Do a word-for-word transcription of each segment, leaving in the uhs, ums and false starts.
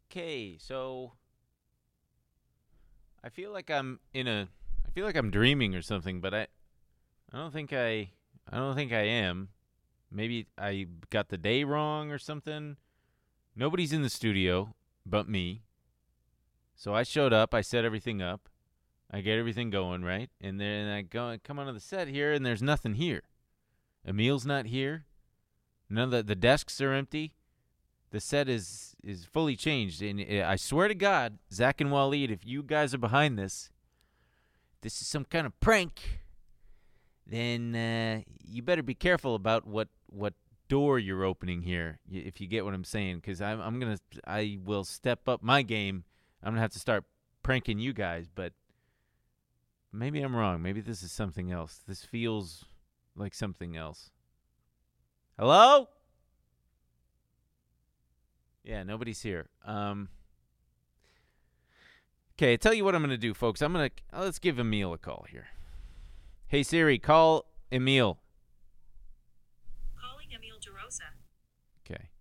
Okay, so I feel like I'm in a I feel like I'm dreaming or something, but I I don't think I I don't think I am. Maybe I got the day wrong or something. Nobody's in the studio but me. So I showed up, I set everything up. I get everything going, right? And then I go come onto the set here and there's nothing here. Emil's not here. None of the, the desks are empty. The set is is fully changed, and I swear to God, Zach and Waleed, if you guys are behind this, this is some kind of prank, then uh, you better be careful about what, what door you're opening here, if you get what I'm saying, because I'm I'm gonna I will step up my game. I'm gonna have to start pranking you guys, but maybe I'm wrong. Maybe this is something else. This feels like something else. Hello? Yeah, nobody's here. Um, okay, I tell you what I'm going to do, folks. I'm going to, let's give Emil a call here. Hey, Siri, call Emil. Calling Emil DeRosa. Okay.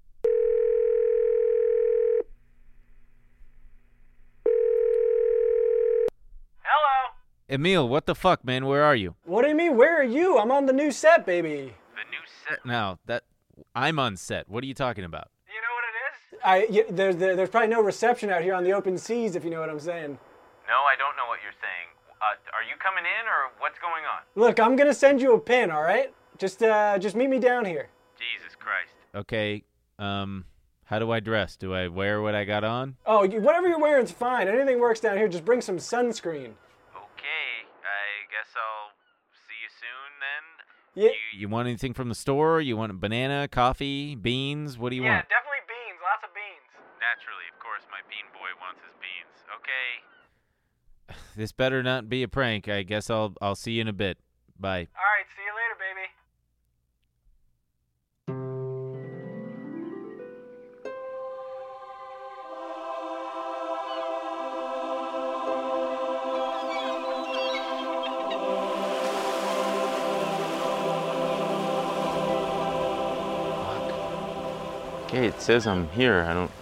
Hello. Emil, what the fuck, man? Where are you? What do you mean, where are you? I'm on the new set, baby. The new set? Now, that, I'm on set. What are you talking about? You know what it is? I, y there's, there, there's probably no reception out here on the open seas, if you know what I'm saying. No, I don't know what you're saying. Uh, are you coming in, or what's going on? Look, I'm gonna send you a pin, all right? Just, uh, just meet me down here. Jesus Christ. Okay, um, how do I dress? Do I wear what I got on? Oh, you, whatever you're wearing's fine. Anything works down here. Just bring some sunscreen. Okay, I guess I'll see you soon then. Yeah. You, you want anything from the store? You want a banana, coffee, beans? What do you yeah, want? definitely beans. Lots of beans. Naturally, of course, my bean boy wants his beans. Okay. This better not be a prank. I guess I'll I'll see you in a bit. Bye. All right, see you later, baby. Okay, it says I'm here. I don't...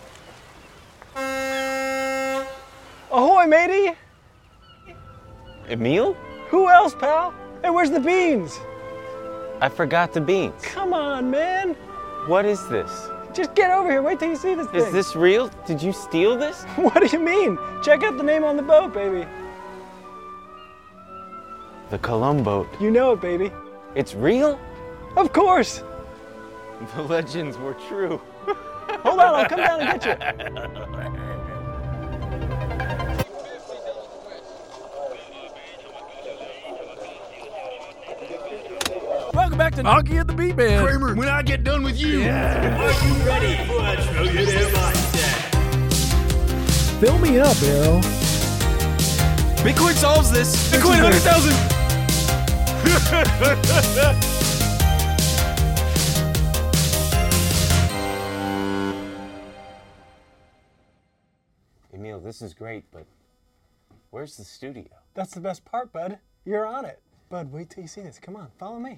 Ahoy, matey! Emil? Who else, pal? Hey, where's the beans? I forgot the beans. Come on, man. What is this? Just get over here. Wait till you see this thing. Is this real? Did you steal this? What do you mean? Check out the name on the boat, baby. The Columboat. You know it, baby. It's real? Of course. The legends were true. Hold on, I'll come down and get you. Welcome back to Honky at the Beat Band. Kramer, when I get done with you, Yeah. are you ready for a trillionaire mindset? Fill me up, Arrow. Bitcoin solves this. Bitcoin one hundred thousand. Emil, this is great, but where's the studio? That's the best part, bud. You're on it. Bud, wait till you see this. Come on, follow me.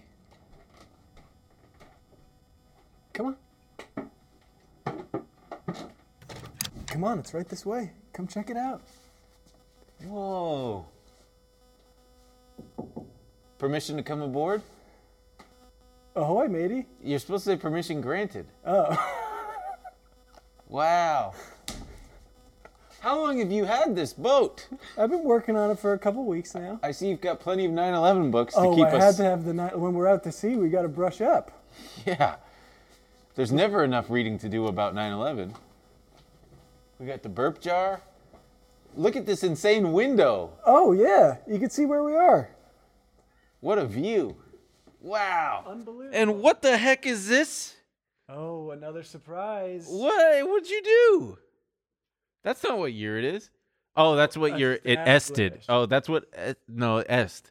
Come on. Come on, it's right this way. Come check it out. Whoa. Permission to come aboard? Ahoy, matey. You're supposed to say permission granted. Oh. Wow. How long have you had this boat? I've been working on it for a couple weeks now. I see you've got plenty of nine eleven books to Oh, keep I us... had to have the night when we're out to sea. We got to brush up. Yeah. There's never enough reading to do about nine eleven. We got the burp jar. Look at this insane window. Oh yeah, you can see where we are. What a view. Wow. Unbelievable. And what the heck is this? Oh, another surprise. What? What'd you do? That's not what year it is. Oh, that's what year it ested. Established. Oh, that's what. Es- no, est.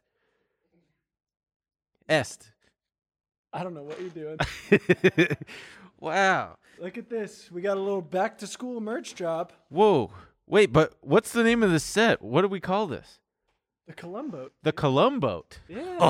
Est. I don't know what you're doing. Wow. Look at this. We got a little back to school merch drop. Whoa. Wait, but what's the name of the set? What do we call this? The Columboat. The Columboat. Yeah.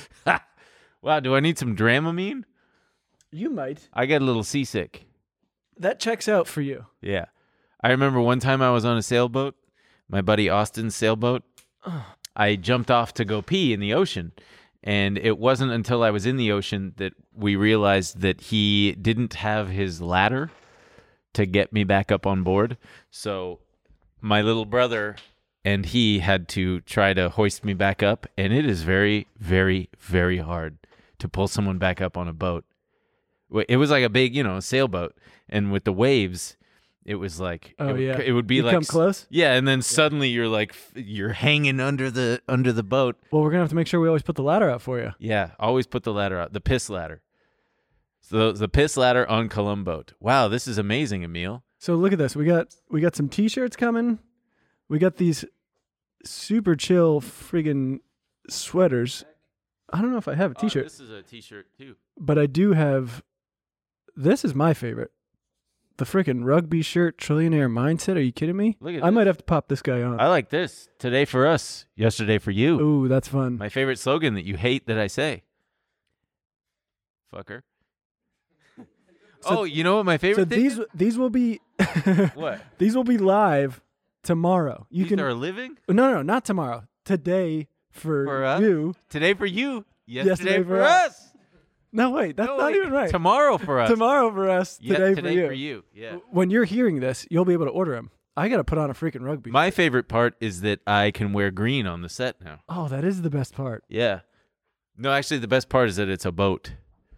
Wow, do I need some Dramamine? You might. I get a little seasick. That checks out for you. Yeah. I remember one time I was on a sailboat, my buddy Austin's sailboat. I jumped off to go pee in the ocean. And it wasn't until I was in the ocean that we realized that he didn't have his ladder to get me back up on board. So my little brother and he had to try to hoist me back up. And it is very, very, very hard to pull someone back up on a boat. It was like a big, you know, sailboat. And with the waves, it was like, Oh, it would, yeah. it would be You like come close? Yeah, and then suddenly you're like f- you're hanging under the under the boat. Well, we're going to have to make sure we always put the ladder out for you. Yeah, always put the ladder out. The piss ladder. So the piss ladder on Columboat. Wow, this is amazing, Emil. So look at this. We got we got some t-shirts coming. We got these super chill friggin' sweaters. I don't know if I have a t-shirt, Oh, this is a t-shirt too. but I do have. This is my favorite. The freaking rugby shirt, trillionaire mindset. Are you kidding me? Look at I might this. have to pop this guy on. I like this. Today for us, yesterday for you. Ooh, that's fun. My favorite slogan that you hate that I say. Fucker. So- oh, you know what my So favorite thing these is? these will be What? these will be live tomorrow. You These can are a living? no no not tomorrow. Today for, For us? you. Today for you. Yesterday, Yesterday for for us. us. No wait, that's No, not wait. even right. Tomorrow for us. Tomorrow for us. Yeah, Today, today for you. for you. Yeah. When you're hearing this, you'll be able to order them. I got to put on a freaking rugby. My favorite part is that I can wear green on the set now. oh, that is the best part. Yeah. No, actually, the best part is that it's a boat.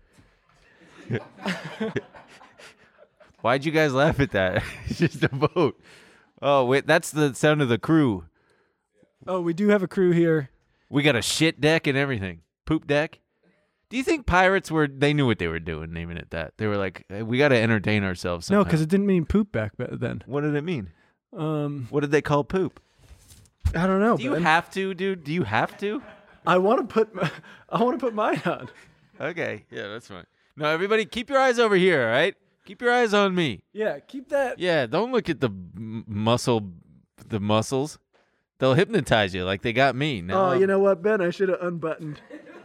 Why'd you guys laugh at that? It's just a boat. Oh, wait, that's the sound of the crew. Oh, we do have a crew here. We got a shit deck and everything. Poop deck. Do you think pirates were, they knew what they were doing naming it that? They were like, hey, we got to entertain ourselves somehow. No, because it didn't mean poop back ba- then. What did it mean? Um, What did they call poop? I don't know. Do you Ben. have to, dude? Do you have to? I want to put. my- I want to put mine on. Okay. Yeah, that's fine. No, everybody, keep your eyes over here, all right? Keep your eyes on me. Yeah, keep that. Yeah, don't look at the m- muscle, the muscles. They'll hypnotize you like they got me. Now Oh, I'm- you know what, Ben? I should have unbuttoned.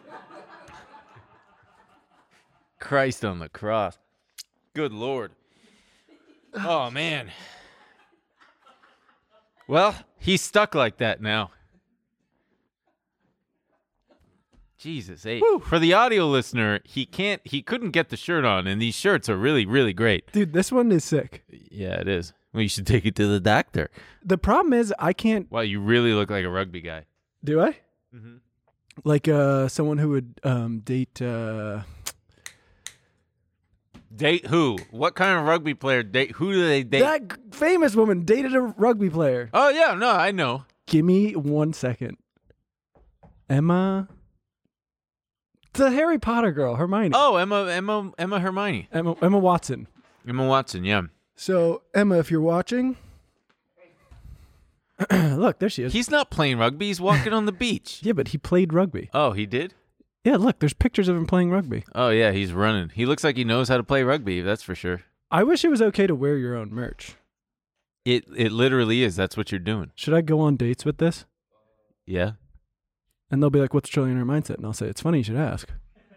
Christ on the cross. Good Lord. Oh, man. Well, he's stuck like that now. Jesus, hey. For the audio listener, he can't, he couldn't get the shirt on, and these shirts are really, really great. Dude, this one is sick. Yeah, it is. Well, you should take it to the doctor. The problem is I can't. Wow, you really look like a rugby guy. Do I? Mm-hmm. Like uh, someone who would um, date. Uh, Date who? What kind of rugby player date? Who do they date? that g- famous woman dated a rugby player. Oh, yeah, no, I know. Give me one second. Emma. The Harry Potter girl, Hermione. Oh, Emma, Emma, Emma Hermione. Emma, Emma Watson. Emma Watson, yeah. So, Emma, if you're watching. Look, there she is. He's not playing rugby. He's walking on the beach. Yeah, but he played rugby. Oh, he did? Yeah, look, there's pictures of him playing rugby. Oh, yeah, he's running. He looks like he knows how to play rugby, that's for sure. I wish it was okay to wear your own merch. It it literally is. That's what you're doing. Should I go on dates with this? Yeah. And they'll be like, what's trillionaire mindset? And I'll say, it's funny you should ask.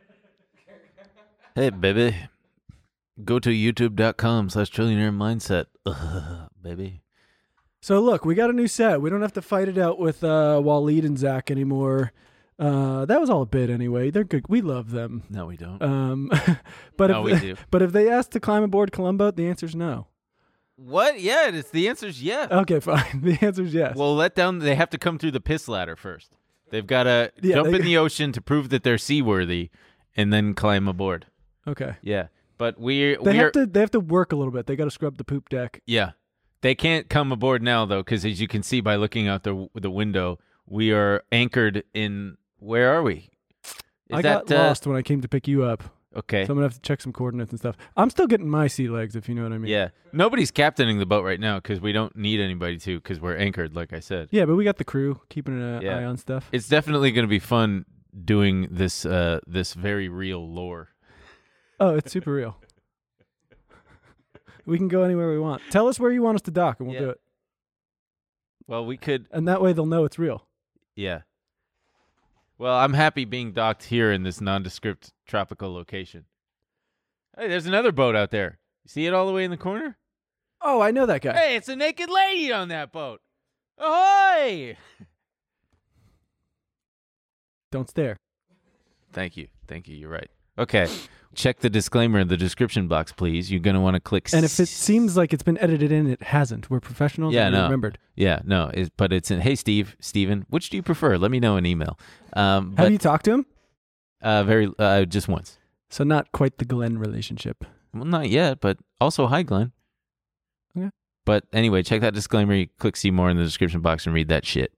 Hey, baby. Go to youtube.com slash trillionaire mindset. Ugh, baby. So look, we got a new set. We don't have to fight it out with uh, Waleed and Zach anymore. Uh, that was all a bit anyway. They're good. We love them. No, we don't. Um, but No, if we do. but if they ask to climb aboard Columbo, the answer's no. What? Yeah, it's, the answer's yes. Okay, fine. The answer's yes. Well, let down. They have to come through the piss ladder first. They've got to Yeah, jump they- in the ocean to prove that they're seaworthy, and then climb aboard. okay. Yeah, but we're They we're have to. They have to work a little bit. They got to scrub the poop deck. yeah. They can't come aboard now though, because as you can see by looking out the the window, we are anchored in. Where are we? Is I that got uh, lost when I came to pick you up, okay? so I'm gonna have to check some coordinates and stuff. I'm still getting my sea legs, if you know what I mean. Yeah, nobody's captaining the boat right now because we don't need anybody to because we're anchored, like I said. Yeah, but we got the crew keeping an Yeah. eye on stuff. It's definitely going to be fun doing this uh, this very real lore. Oh, it's super real. We can go anywhere we want. Tell us where you want us to dock, and we'll Yeah. do it. Well, we could, And that way they'll know it's real. yeah. Well, I'm happy being docked here in this nondescript tropical location. Hey, there's another boat out there. You see it all the way in the corner? Oh, I know that guy. Hey, it's a naked lady on that boat. Ahoy! Don't stare. Thank you. Thank you. You're right. Okay. Check the disclaimer in the description box, please. You're going to want to click... And if it seems like it's been edited in, it hasn't. We're professionals. Yeah, and we no. remembered. Yeah, no. It's, but it's in... Hey, Steve. Steven, which do you prefer? Let me know in email. Um, Have but, you talked to him? Uh, very... Uh, just once. So not quite the Glenn relationship. Well, not yet, but also hi, Glenn. Okay. But anyway, check that disclaimer. You click see more in the description box and read that shit.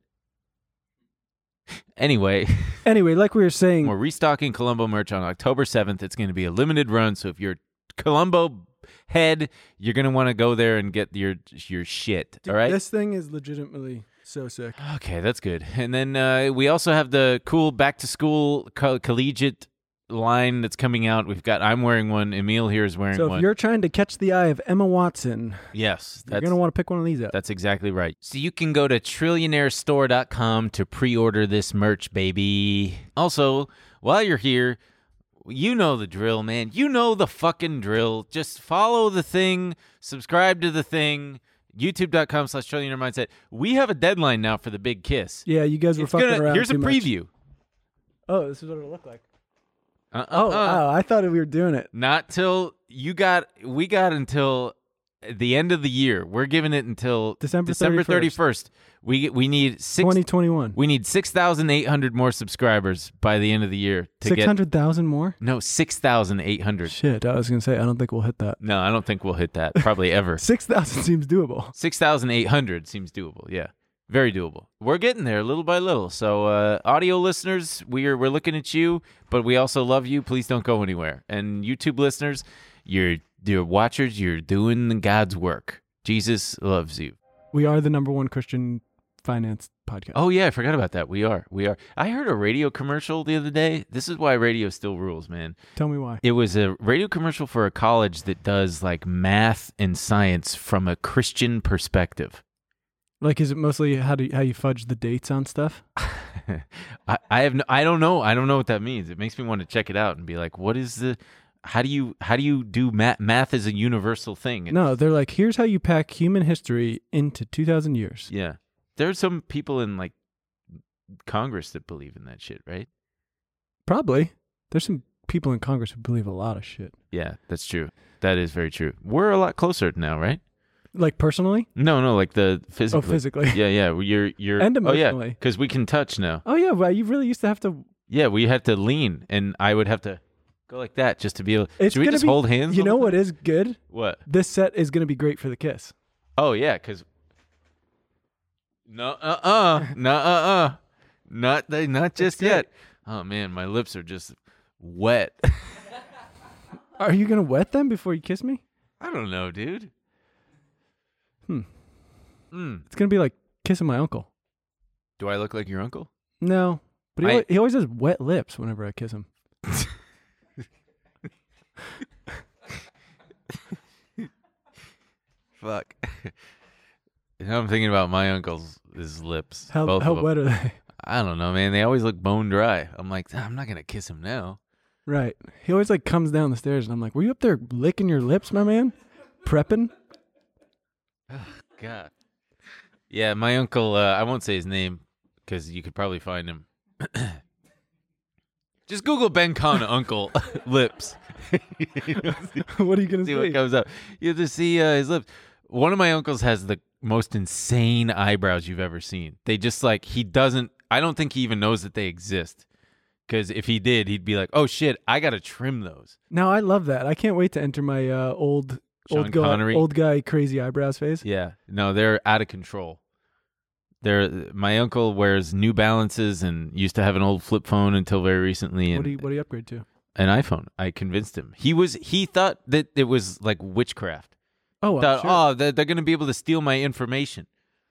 Anyway... Anyway, like we were saying... We're restocking Columbo merch on October seventh. It's going to be a limited run, so if you're Columbo head, you're going to want to go there and get your your shit, Dude, all right? This thing is legitimately so sick. Okay, that's good. And then uh, we also have the cool back-to-school co- collegiate line that's coming out. We've got, I'm wearing one. Emil here is wearing So one. if you're trying to catch the eye of Emma Watson, yes, you're that's, going to want to pick one of these up. that's exactly right. So you can go to trillionaire store dot com to pre-order this merch, baby. Also, while you're here, you know the drill, man. You know the fucking drill. Just follow the thing, subscribe to the thing, youtube dot com slash trillionaire mindset. We have a deadline now for the big kiss. Yeah, you guys were It's fucking gonna- around Here's a too much. preview. Oh, this is what it'll look like. Uh, Oh, uh, uh. wow, I thought we were doing it. Not till you got, we got until the end of the year. We're giving it until December December thirty-first. thirty-first. We we need six. twenty twenty-one. We need six thousand eight hundred more subscribers by the end of the year to six get. hundred thousand more? No, six thousand eight hundred. Shit, I was going to say, I don't think we'll hit that. No, I don't think we'll hit that. Probably ever. six thousand seems doable. six thousand eight hundred seems doable. Yeah. Very doable. We're getting there little by little. So, uh, audio listeners, we're we're looking at you, but we also love you. Please don't go anywhere. And YouTube listeners, you're you're watchers. You're doing God's work. Jesus loves you. We are the number one Christian finance podcast. Oh yeah, I forgot about that. We are. We are. I heard a radio commercial the other day. This is why radio still rules, man. Tell me why. It was a radio commercial for a college that does like math and science from a Christian perspective. Like, is it mostly how do you, how you fudge the dates on stuff? I, I have no, I don't know. I don't know what that means. It makes me want to check it out and be like, what is the, how do you, how do you do math? Math is a universal thing. No, they're like, here's how you pack human history into two thousand years. Yeah. There's some people in like Congress that believe in that shit, right? Probably. There's some people in Congress who believe a lot of shit. Yeah, that's true. That is very true. We're a lot closer now, right? Like personally? No, no, like the physically. Oh, physically. Yeah, yeah. well, You're, you're. And Oh, yeah, emotionally. because we can touch now. Oh, yeah. Well, you really used to have to. Yeah, we had to lean, and I would have to go like that just to be able. It's Should we gonna just be- hold hands? You all know the what time? is good? What? This set is going to be great for the kiss. Oh yeah, because no, uh, uh, no, uh, uh, not they, not just good. yet. Oh man, my lips are just wet. Are you going to wet them before you kiss me? I don't know, dude. Hmm. Mm. It's going to be like kissing my uncle. Do I look like your uncle? No. But he, I- always, he always has wet lips whenever I kiss him. Fuck. Now I'm thinking about my uncle's his lips. How, both how of them. wet are they? I don't know, man. They always look bone dry. I'm like, "Ah, I'm not gonna kiss him now. Right. He always like comes down the stairs and I'm like, were you up there licking your lips, my man? Prepping? God. Yeah, my uncle. Uh, I won't say his name because you could probably find him. Just Google Ben Kahn uncle lips. You know, see, What are you going to see what say? comes up. You have to see uh, his lips. One of my uncles has the most insane eyebrows you've ever seen. They just like he doesn't. I don't think he even knows that they exist. Because if he did, he'd be like, "Oh shit, I gotta trim those." Now I love that. I can't wait to enter my uh, old Sean old guy, Connery? old guy crazy eyebrows phase. Yeah, no, they're out of control. They're my uncle wears New Balances and used to have an old flip phone until very recently, and What do you what do you upgrade to? an iPhone. I convinced him. He was he thought that it was like witchcraft. Oh, I'm Thought, sure. oh, they're, they're going to be able to steal my information.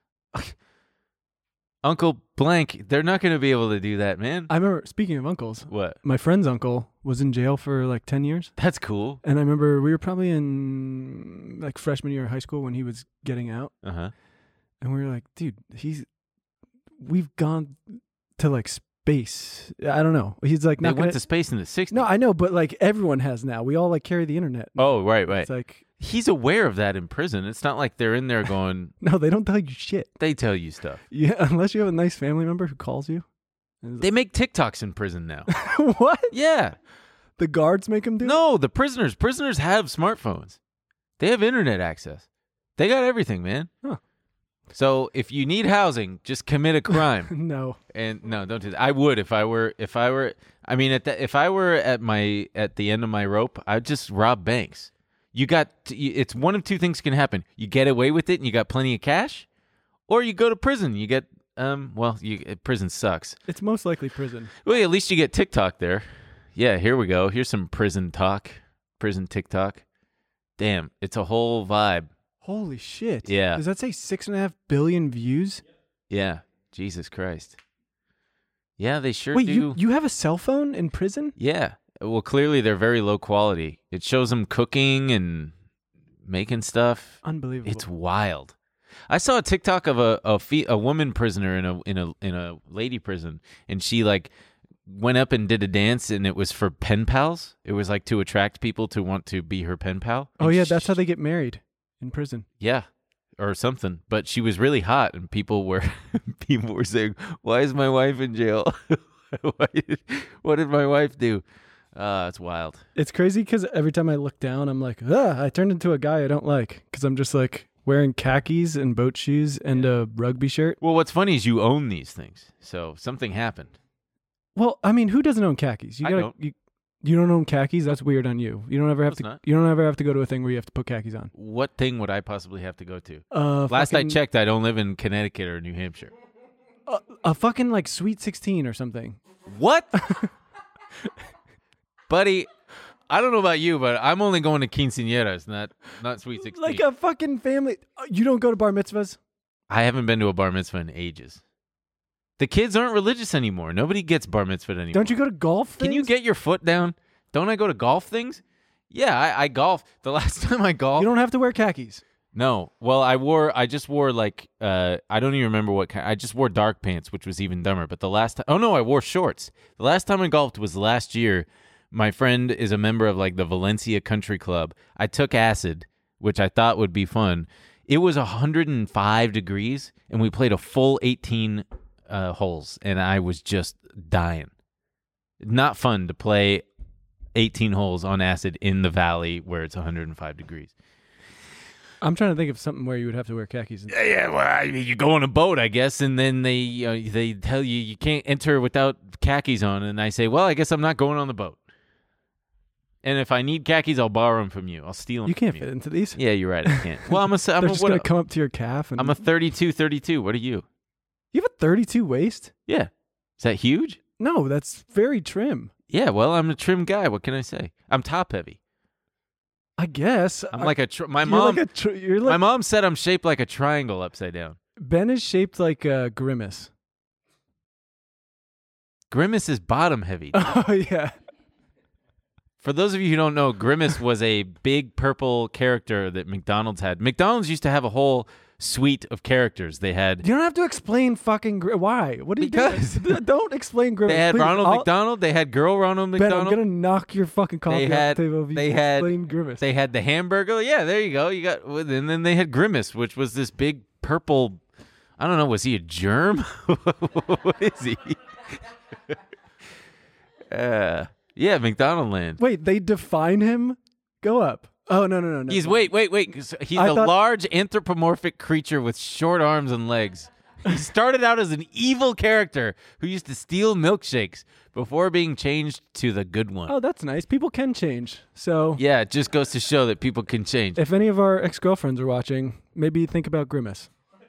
Uncle Blank, they're not going to be able to do that, man. I remember, speaking of uncles, What? my friend's uncle was in jail for like ten years. That's cool. And I remember we were probably in like freshman year of high school when he was getting out. Uh huh. And we were like, dude, he's, we've gone to like space. I don't know. He's like, They not went gonna, to space in the sixties. no, I know, but like everyone has now. We all like carry the internet. Oh, right, right. It's like, He's aware of that in prison. It's not like they're in there going, No, they don't tell you shit. they tell you stuff. Yeah, unless you have a nice family member who calls you. They make TikToks in prison now. What? Yeah. The guards make them do it? No, the prisoners. Prisoners have smartphones. They have internet access. They got everything, man. Huh. So if you need housing, just commit a crime. No. And no, don't do that. I would if I were if I were I mean at the, if I were at my at the end of my rope, I'd just rob banks. You got to, it's one of two things can happen. You get away with it and you got plenty of cash, or you go to prison. You get um well, you prison sucks. It's most likely prison. Well, at least you get TikTok there. Yeah, here we go. Here's some prison talk. Prison TikTok. Damn, it's a whole vibe. Holy shit. Yeah. Does that say six and a half billion views? Yeah. Jesus Christ. Yeah, they sure Wait, do. you, you have a cell phone in prison? Yeah. Well, clearly they're very low quality. It shows them cooking and making stuff. Unbelievable. It's wild. I saw a TikTok of a a, fe- a woman prisoner in a in a in a lady prison, and she like went up and did a dance, and it was for pen pals. It was like to attract people to want to be her pen pal. Oh, And yeah, sh- that's how they get married in prison. Yeah, or something. But she was really hot, and people were people were saying, "Why is my wife in jail? Why did, what did my wife do?" Uh, it's wild. It's crazy because every time I look down, I'm like, ah, I turned into a guy I don't like because I'm just like wearing khakis and boat shoes and a rugby shirt. Well, what's funny is you own these things, so something happened. Well, I mean, who doesn't own khakis? You I gotta, don't. You, you don't own khakis? That's weird on you. You don't ever have it's to. not. You don't ever have to go to a thing where you have to put khakis on. What thing would I possibly have to go to? Uh, Last fucking, I checked, I don't live in Connecticut or New Hampshire. a, a fucking like Sweet sixteen or something. What? Buddy, I don't know about you, but I'm only going to quinceañeras, not not Sweet sixteen. Like a fucking family. uh, You don't go to bar mitzvahs? I haven't been to a bar mitzvah in ages. The kids aren't religious anymore. Nobody gets bar mitzvah anymore. Don't you go to golf? Can you things? get your foot down? Don't I go to golf things? Yeah, I, I golf. The last time I golfed, You don't have to wear khakis. no. Well, I wore. I just wore like. Uh, I don't even remember what kind. I just wore dark pants, which was even dumber. But the last time, oh no, I wore shorts. The last time I golfed was last year. My friend is a member of like the Valencia Country Club. I took acid, which I thought would be fun. It was one hundred five degrees, and we played a full eighteen uh, holes, and I was just dying. Not fun to play eighteen holes on acid in the valley where it's one hundred five degrees. I'm trying to think of something where you would have to wear khakis. Yeah, yeah, well, I mean, you go on a boat, I guess, and then they uh, they tell you you can't enter without khakis on, and I say, well, I guess I'm not going on the boat. And if I need khakis, I'll borrow them from you. I'll steal them. You can't from fit you. into these. Yeah, you're right. I can't. Well, I'm a. I'm They're a, just what gonna a come up to your calf. And I'm a thirty-two, thirty-two. What are you? You have a thirty-two waist? Yeah. Is that huge? No, that's very trim. Yeah. Well, I'm a trim guy. What can I say? I'm top heavy. I guess. I'm I- like a. Tr- my you're mom. Like a tr- you're like my mom said I'm shaped like a triangle upside down. Ben is shaped like a grimace. Grimace is bottom heavy. Oh yeah. For those of you who don't know, Grimace was a big purple character that McDonald's had. McDonald's used to have a whole suite of characters. They had You don't have to explain fucking gri- why. What do you Because- do? Don't explain grimace. they had please. Ronald I'll- McDonald. They had Girl Ronald Ben, McDonald. I'm gonna knock your fucking coffee They had- off the table if you they had- explain grimace. They had the hamburger. Yeah, there you go. You got, and then they had Grimace, which was this big purple. I don't know. Was he a germ? What is he? uh, yeah, McDonald Land. Wait, they define him? Go up. Oh no no no no. He's wait wait wait. 'cause He's I a thought- large anthropomorphic creature with short arms and legs. He started out as an evil character who used to steal milkshakes before being changed to the good one. Oh, that's nice. People can change. So Yeah, it just goes to show that people can change. if any of our ex-girlfriends are watching, maybe think about grimace.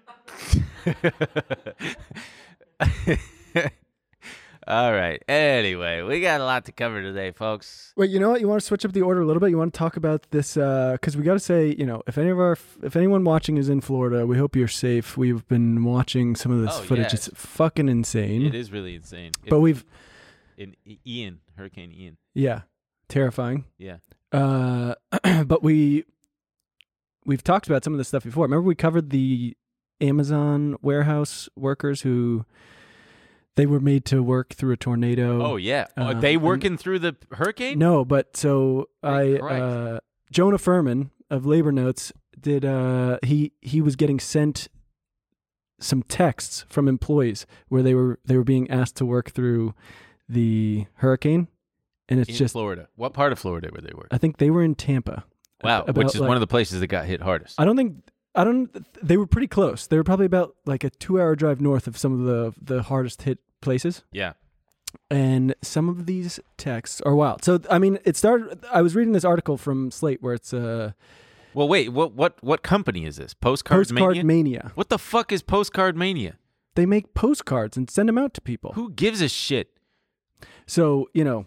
All right. Anyway, we got a lot to cover today, folks. Wait, you know what? You want to switch up the order a little bit? You want to talk about this because we got to say, you know, if any of our, if anyone watching is in Florida, we hope you're safe. We've been watching some of this Oh, footage. yeah. It's fucking insane. It is really insane. But we've, in I- Ian, Hurricane Ian. yeah, terrifying. Yeah. Uh, but we, we've talked about some of this stuff before. Remember we covered the Amazon warehouse workers who they were made to work through a tornado. Oh yeah. Uh, Are they and- working through the hurricane? No, but so I, Christ. uh, Jonah Furman, of labor notes did uh, he he was getting sent some texts from employees where they were they were being asked to work through the hurricane, and it's in just Florida. What part of Florida were they working? I think they were in Tampa. Wow, About, which is like- one of the places that got hit hardest. I don't think I don't. They were pretty close. They were probably about like a two-hour drive north of some of the the hardest hit places. Yeah. And some of these texts are wild. So I mean, it started. I was reading this article from Slate where it's uh, Well, wait. What what what company is this? Postcard, Postcard Mania? Mania. What the fuck is Postcard Mania? They make postcards and send them out to people. Who gives a shit? So, you know,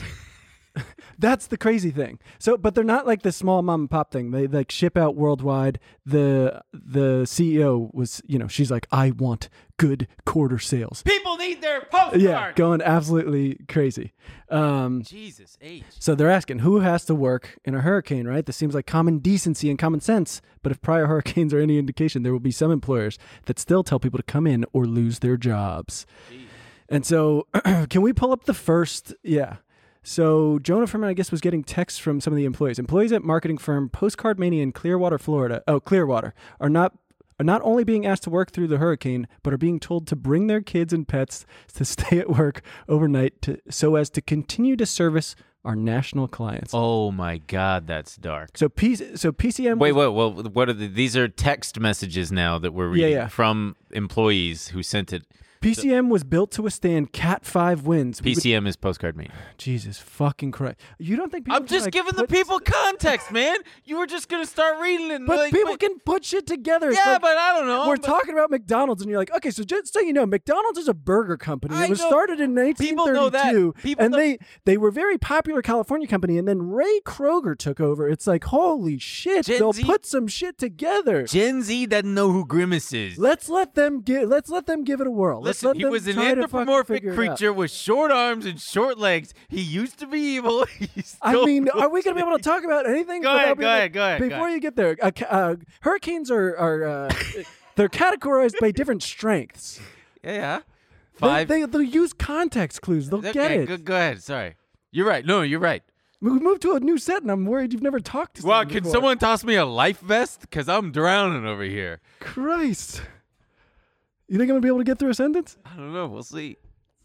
that's the crazy thing. So, but they're not like the small mom and pop thing. They like ship out worldwide. The the C E O was, you know, she's like, I want good quarter sales. People need their postcard. Yeah, going absolutely crazy. Um, Jesus H. so they're asking who has to work in a hurricane, right? This seems like common decency and common sense. But if prior hurricanes are any indication, there will be some employers that still tell people to come in or lose their jobs. Jeez. And so, can we pull up the first? Yeah. So Jonah Furman, I guess, was getting texts from some of the employees. Employees at marketing firm Postcard Mania in Clearwater, Florida. Oh, Clearwater are not are not only being asked to work through the hurricane, but are being told to bring their kids and pets to stay at work overnight to, so as to continue to service our national clients. Oh my God, that's dark. So P so P C M. Wait, was- wait, well, what are the, these are text messages now that we're reading Yeah, yeah. from employees who sent it. P C M was built to withstand Cat five winds. We P C M is Postcard Mania. would- Jesus fucking Christ! You don't think people I'm can, just like, giving the put- people context, man. You were just gonna start reading it. And But like, people but- can put shit together. It's Yeah, like- but I don't know. We're but talking about McDonald's, and you're like, okay, so just so you know, McDonald's is a burger company. I It was know. started in nineteen People know that. thirty-two, People and know- they they were very popular California company. And then Ray Kroger took over. It's like, holy shit, Gen they'll Z- put some shit together. Gen Z doesn't know who Grimace is. Let's let them give. Let's let them give it a whirl. Let's Listen, let he them was an try to fucking anthropomorphic figure it out. creature with short arms and short legs. He used to be evil. He's I still mean, are we going to be able to talk about anything? Go without ahead, being go like- ahead, go ahead, go Before ahead. you get there, uh, ca- uh, hurricanes are are uh, they're categorized by different strengths. Yeah, yeah. They, Five. they they'll use context clues. They'll okay, get it. Go, go ahead. Sorry. You're right. No, you're right. We moved to a new set, and I'm worried you've never talked to. Wow, someone can before. someone toss me a life vest? Because I'm drowning over here. Christ. You think I'm gonna be able to get through a sentence? I don't know. We'll see.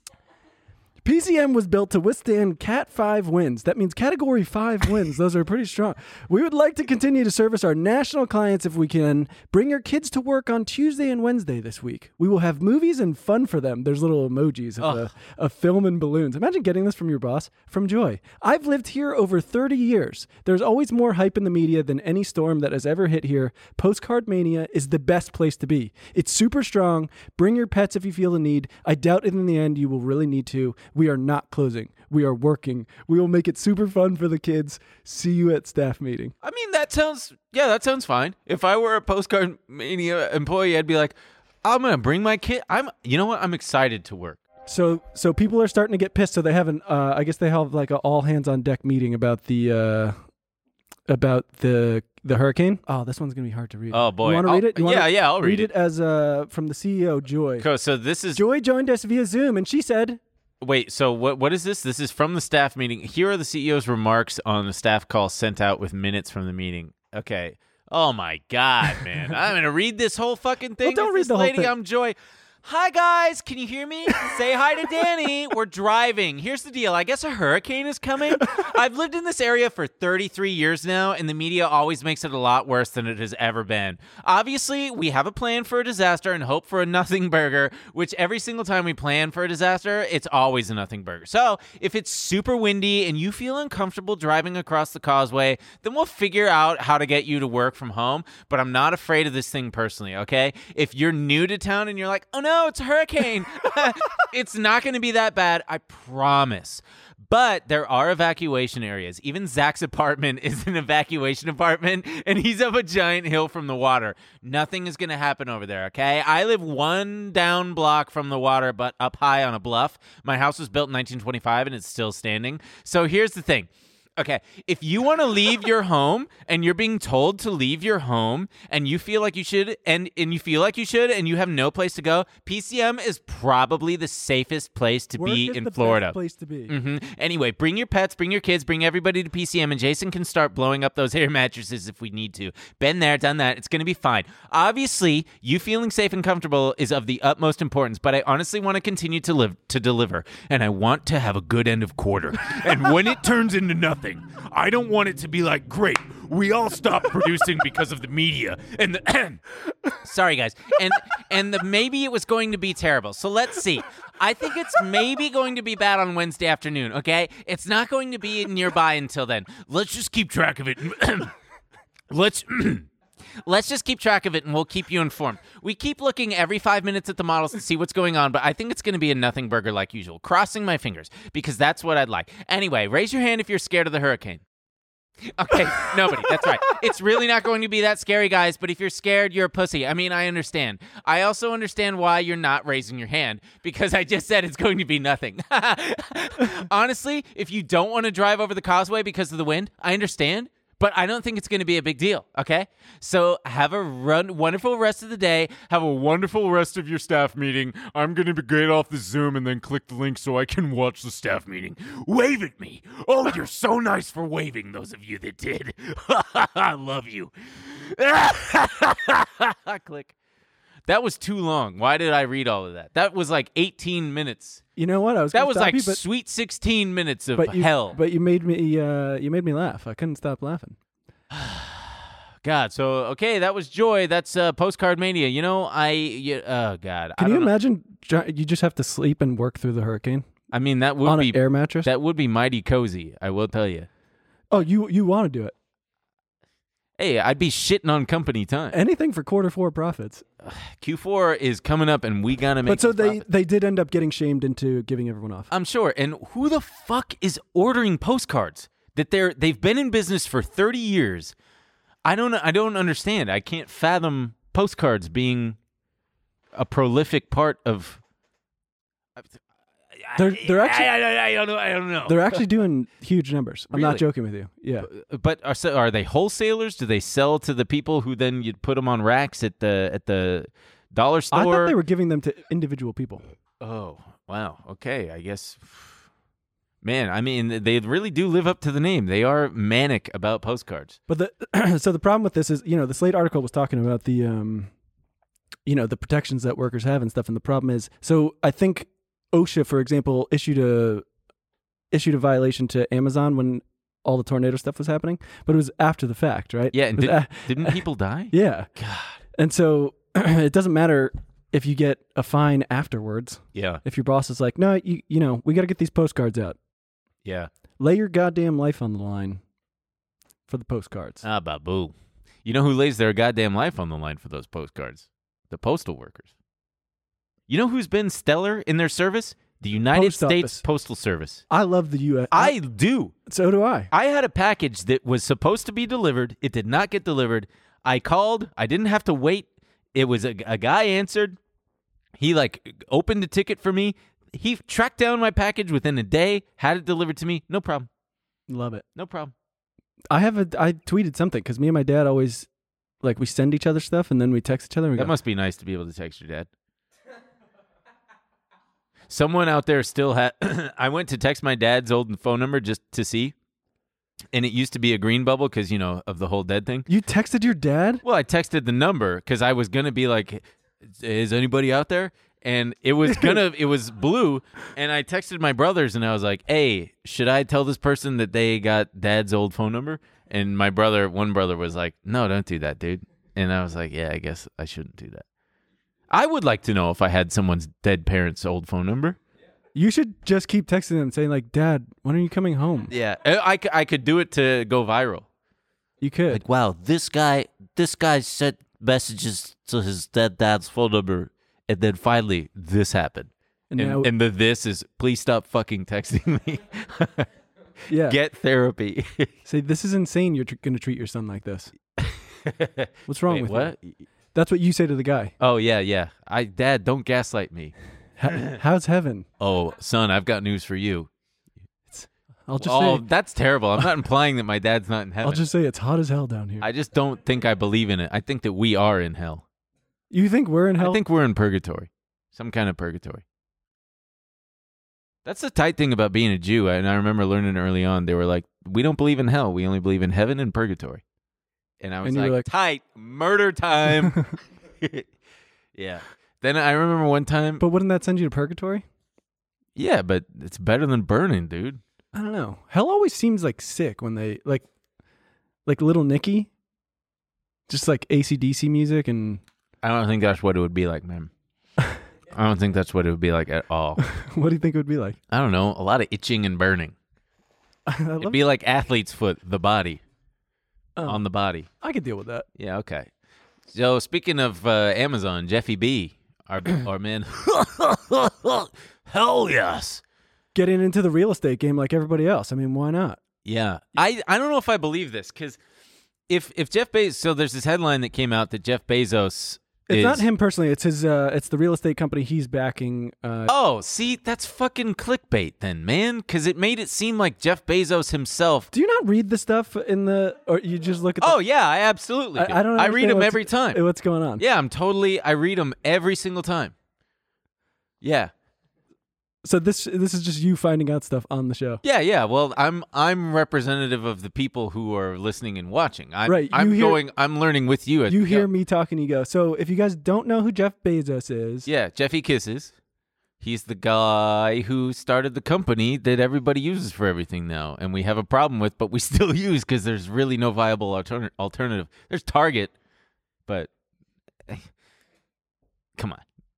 P C M was built to withstand Cat five winds. That means Category five winds. Those are pretty strong. We would like to continue to service our national clients if we can. Bring your kids to work on Tuesday and Wednesday this week. We will have movies and fun for them. There's little emojis of, a, a film and balloons. Imagine getting this from your boss, from Joy. I've lived here over thirty years. There's always more hype in the media than any storm that has ever hit here. Postcard Mania is the best place to be. It's super strong. Bring your pets if you feel the need. I doubt in the end you will really need to. We are not closing. We are working. We will make it super fun for the kids. See you at staff meeting. I mean, that sounds, yeah, that sounds fine. If I were a Postcard Mania employee, I'd be like, I'm going to bring my kid. I'm, you know what? I'm excited to work. So, so people are starting to get pissed. So they have an, uh, I guess they have like a all hands on deck meeting about the, uh, about the the hurricane. Oh, this one's gonna be hard to read. Oh, boy. You want to I'll- read it? You wanna yeah, yeah, I'll read it. it. as uh from the C E O, Joy. Cool, so this is, Joy joined us via Zoom, and she said, wait, so what? what is this? This is from the staff meeting. Here are the C E O's remarks on a staff call sent out with minutes from the meeting. Okay. Oh, my God, man. I'm going to read this whole fucking thing. Well, don't with read this the whole lady. thing. I'm Joy. Hi, guys. Can you hear me? Say hi to Danny. We're driving. Here's the deal. I guess a hurricane is coming. I've lived in this area for thirty-three years now, and the media always makes it a lot worse than it has ever been. Obviously, we have a plan for a disaster and hope for a nothing burger, which every single time we plan for a disaster, it's always a nothing burger. So if it's super windy and you feel uncomfortable driving across the causeway, then we'll figure out how to get you to work from home. But I'm not afraid of this thing personally, okay? If you're new to town and you're like, oh no, it's a hurricane, it's not going to be that bad, I promise. But there are evacuation areas. Even Zach's apartment is an evacuation apartment, and he's up a giant hill from the water. Nothing is going to happen over there, okay? I live one down block from the water, but up high on a bluff. My house was built in nineteen twenty-five, and it's still standing. So here's the thing. Okay, if you want to leave your home and you're being told to leave your home and you feel like you should and, and you feel like you should and you have no place to go, P C M is probably the safest place to Work be is in the Florida. best place to be. hmm Anyway, bring your pets, bring your kids, bring everybody to P C M, and Jason can start blowing up those air mattresses if we need to. Been there, done that. It's going to be fine. Obviously, you feeling safe and comfortable is of the utmost importance, but I honestly want to continue to live to deliver, and I want to have a good end of quarter. And when it turns into nothing, I don't want it to be like, great, we all stopped producing because of the media. And the Sorry, guys. And and the maybe it was going to be terrible. So let's see. I think it's maybe going to be bad on Wednesday afternoon, okay? It's not going to be nearby until then. let's just keep track of it. let's... Let's just keep track of it, and we'll keep you informed. We keep looking every five minutes at the models to see what's going on, but I think it's going to be a nothing burger like usual. Crossing my fingers, because that's what I'd like. Anyway, raise your hand if you're scared of the hurricane. Okay, nobody. That's right. It's really not going to be that scary, guys, but if you're scared, you're a pussy. I mean, I understand. I also understand why you're not raising your hand, because I just said it's going to be nothing. Honestly, if you don't want to drive over the causeway because of the wind, I understand. But I don't think it's going to be a big deal, okay? So have a run, wonderful rest of the day. Have a wonderful rest of your staff meeting. I'm going to get off the Zoom and then click the link so I can watch the staff meeting. Wave at me. Oh, you're so nice for waving, those of you that did. I love you. Click. That was too long. Why did I read all of that? That was like eighteen minutes. You know what? I was That gonna was stop like you, but, sweet sixteen minutes of but you, hell. But you made me. Uh, you made me laugh. I couldn't stop laughing. God, so okay, that was joy. That's uh, postcard mania. You know, I. You, oh God, Can I you don't know. imagine? Try- You just have to sleep and work through the hurricane I mean, that would on be an air mattress. that would be mighty cozy. I will tell you. oh, you you want to do it? Hey, I'd be shitting on company time. Anything for quarter four profits. Q four is coming up, and we gotta make. But so some they profit. they did end up getting shamed into giving everyone off. I'm sure. And who the fuck is ordering postcards? That they're they've been in business for thirty years. I don't I don't understand. I can't fathom postcards being a prolific part of. They're they're actually I, I, I don't know. I don't know. they're actually doing huge numbers. I'm Really? not joking with you. Yeah. But are so- are they wholesalers? Do they sell to the people who then you'd put them on racks at the at the dollar store? I thought they were giving them to individual people. Oh wow. Okay. I guess. Man, I mean, they really do live up to the name. They are manic about postcards. But the so the problem with this is, you know, the Slate article was talking about the um you know, the protections that workers have and stuff, and the problem is, so I think OSHA, for example, issued a issued a violation to Amazon when all the tornado stuff was happening, but it was after the fact, right? Yeah, It and was did, a- didn't people die? yeah. God. And so it doesn't matter if you get a fine afterwards. Yeah, If your boss is like, "No, you you know, we got to get these postcards out." yeah. Lay your goddamn life on the line for the postcards. Ah, baboo. You know who lays their goddamn life on the line for those postcards? The postal workers. You know who's been stellar in their service? The United Post States office. Postal Service. I love the U S. I do. so do I. I had a package that was supposed to be delivered. It did not get delivered. I called. I didn't have to wait. It was a, a guy answered. He like opened the ticket for me. He tracked down my package within a day, had it delivered to me. No problem. Love it. No problem. I have a. I tweeted something because me and my dad always, like, we send each other stuff and then we text each other. And we That go, must be nice to be able to text your dad. Someone out there still had. I went to text my dad's old phone number just to see, and it used to be a green bubble because, you know, of the whole dead thing. You texted your dad? Well, I texted the number because I was gonna be like, "Is anybody out there?" And it was gonna, it was blue, and I texted my brothers, and I was like, "Hey, should I tell this person that they got dad's old phone number?" And my brother, one brother, was like, "No, don't do that, dude." And I was like, "Yeah, I guess I shouldn't do that." I would like to know if I had someone's dead parents' old phone number. You should just keep texting them saying, like, "Dad, when are you coming home?" Yeah, I, I, c- I could do it to go viral. You could. Like, wow, this guy, this guy sent messages to his dead dad's phone number, and then finally this happened. and And, now, and the this is, please stop fucking texting me. yeah. Get therapy. Say, this is insane. You're tr- going to treat your son like this. What's wrong Wait, with what? you? That's what you say to the guy. Oh yeah, yeah. I Dad, don't gaslight me. Ha- How's heaven? Oh, son, I've got news for you. I'll I'll just oh, say that's terrible. I'm not implying that my dad's not in heaven. I'll just say it's hot as hell down here. I just don't think I believe in it. I think that we are in hell. You think we're in hell? I think we're in purgatory. Some kind of purgatory. That's the tight thing about being a Jew. And I remember learning early on, they were like, we don't believe in hell. We only believe in heaven and purgatory. And I was And you like, were like- tight, murder time. Yeah. Then I remember one time. But wouldn't that send you to purgatory? Yeah, but it's better than burning, dude. I don't know. Hell always seems like sick when they like, like Little Nicky, just like A C D C music, and I don't think that's what it would be like, man. I don't think that's what it would be like at all. what do you think it would be like? I don't know. A lot of itching and burning. I love It'd be like athlete's foot, the body. Oh. On the body. I could deal with that. Yeah, okay. So speaking of uh, Amazon, Jeffy B, our our man, hell yes. Getting into the real estate game like everybody else. I mean, why not? Yeah, I, I don't know if I believe this because if if Jeff Bezos, so there's this headline that came out that Jeff Bezos It's is, not him personally. It's his. Uh, it's the real estate company he's backing. Uh, Oh, see, that's fucking clickbait then, man, because it made it seem like Jeff Bezos himself. Do you not read the stuff in the, or you just look at? The, Oh yeah, I absolutely. Do. I, I don't. I read understand them what's- every time. What's going on? Yeah, I'm totally. I read them every single time. Yeah. So this this is just you finding out stuff on the show. Yeah, yeah. Well, I'm I'm representative of the people who are listening and watching. I'm, Right, you I'm hear- going. I'm learning with you. As You we hear go. me talking, you go. So if you guys don't know who Jeff Bezos is, Yeah, Jeffy Kisses. He's the guy who started the company that everybody uses for everything now, and we have a problem with, but we still use because there's really no viable altern- alternative. There's Target, but eh, come on.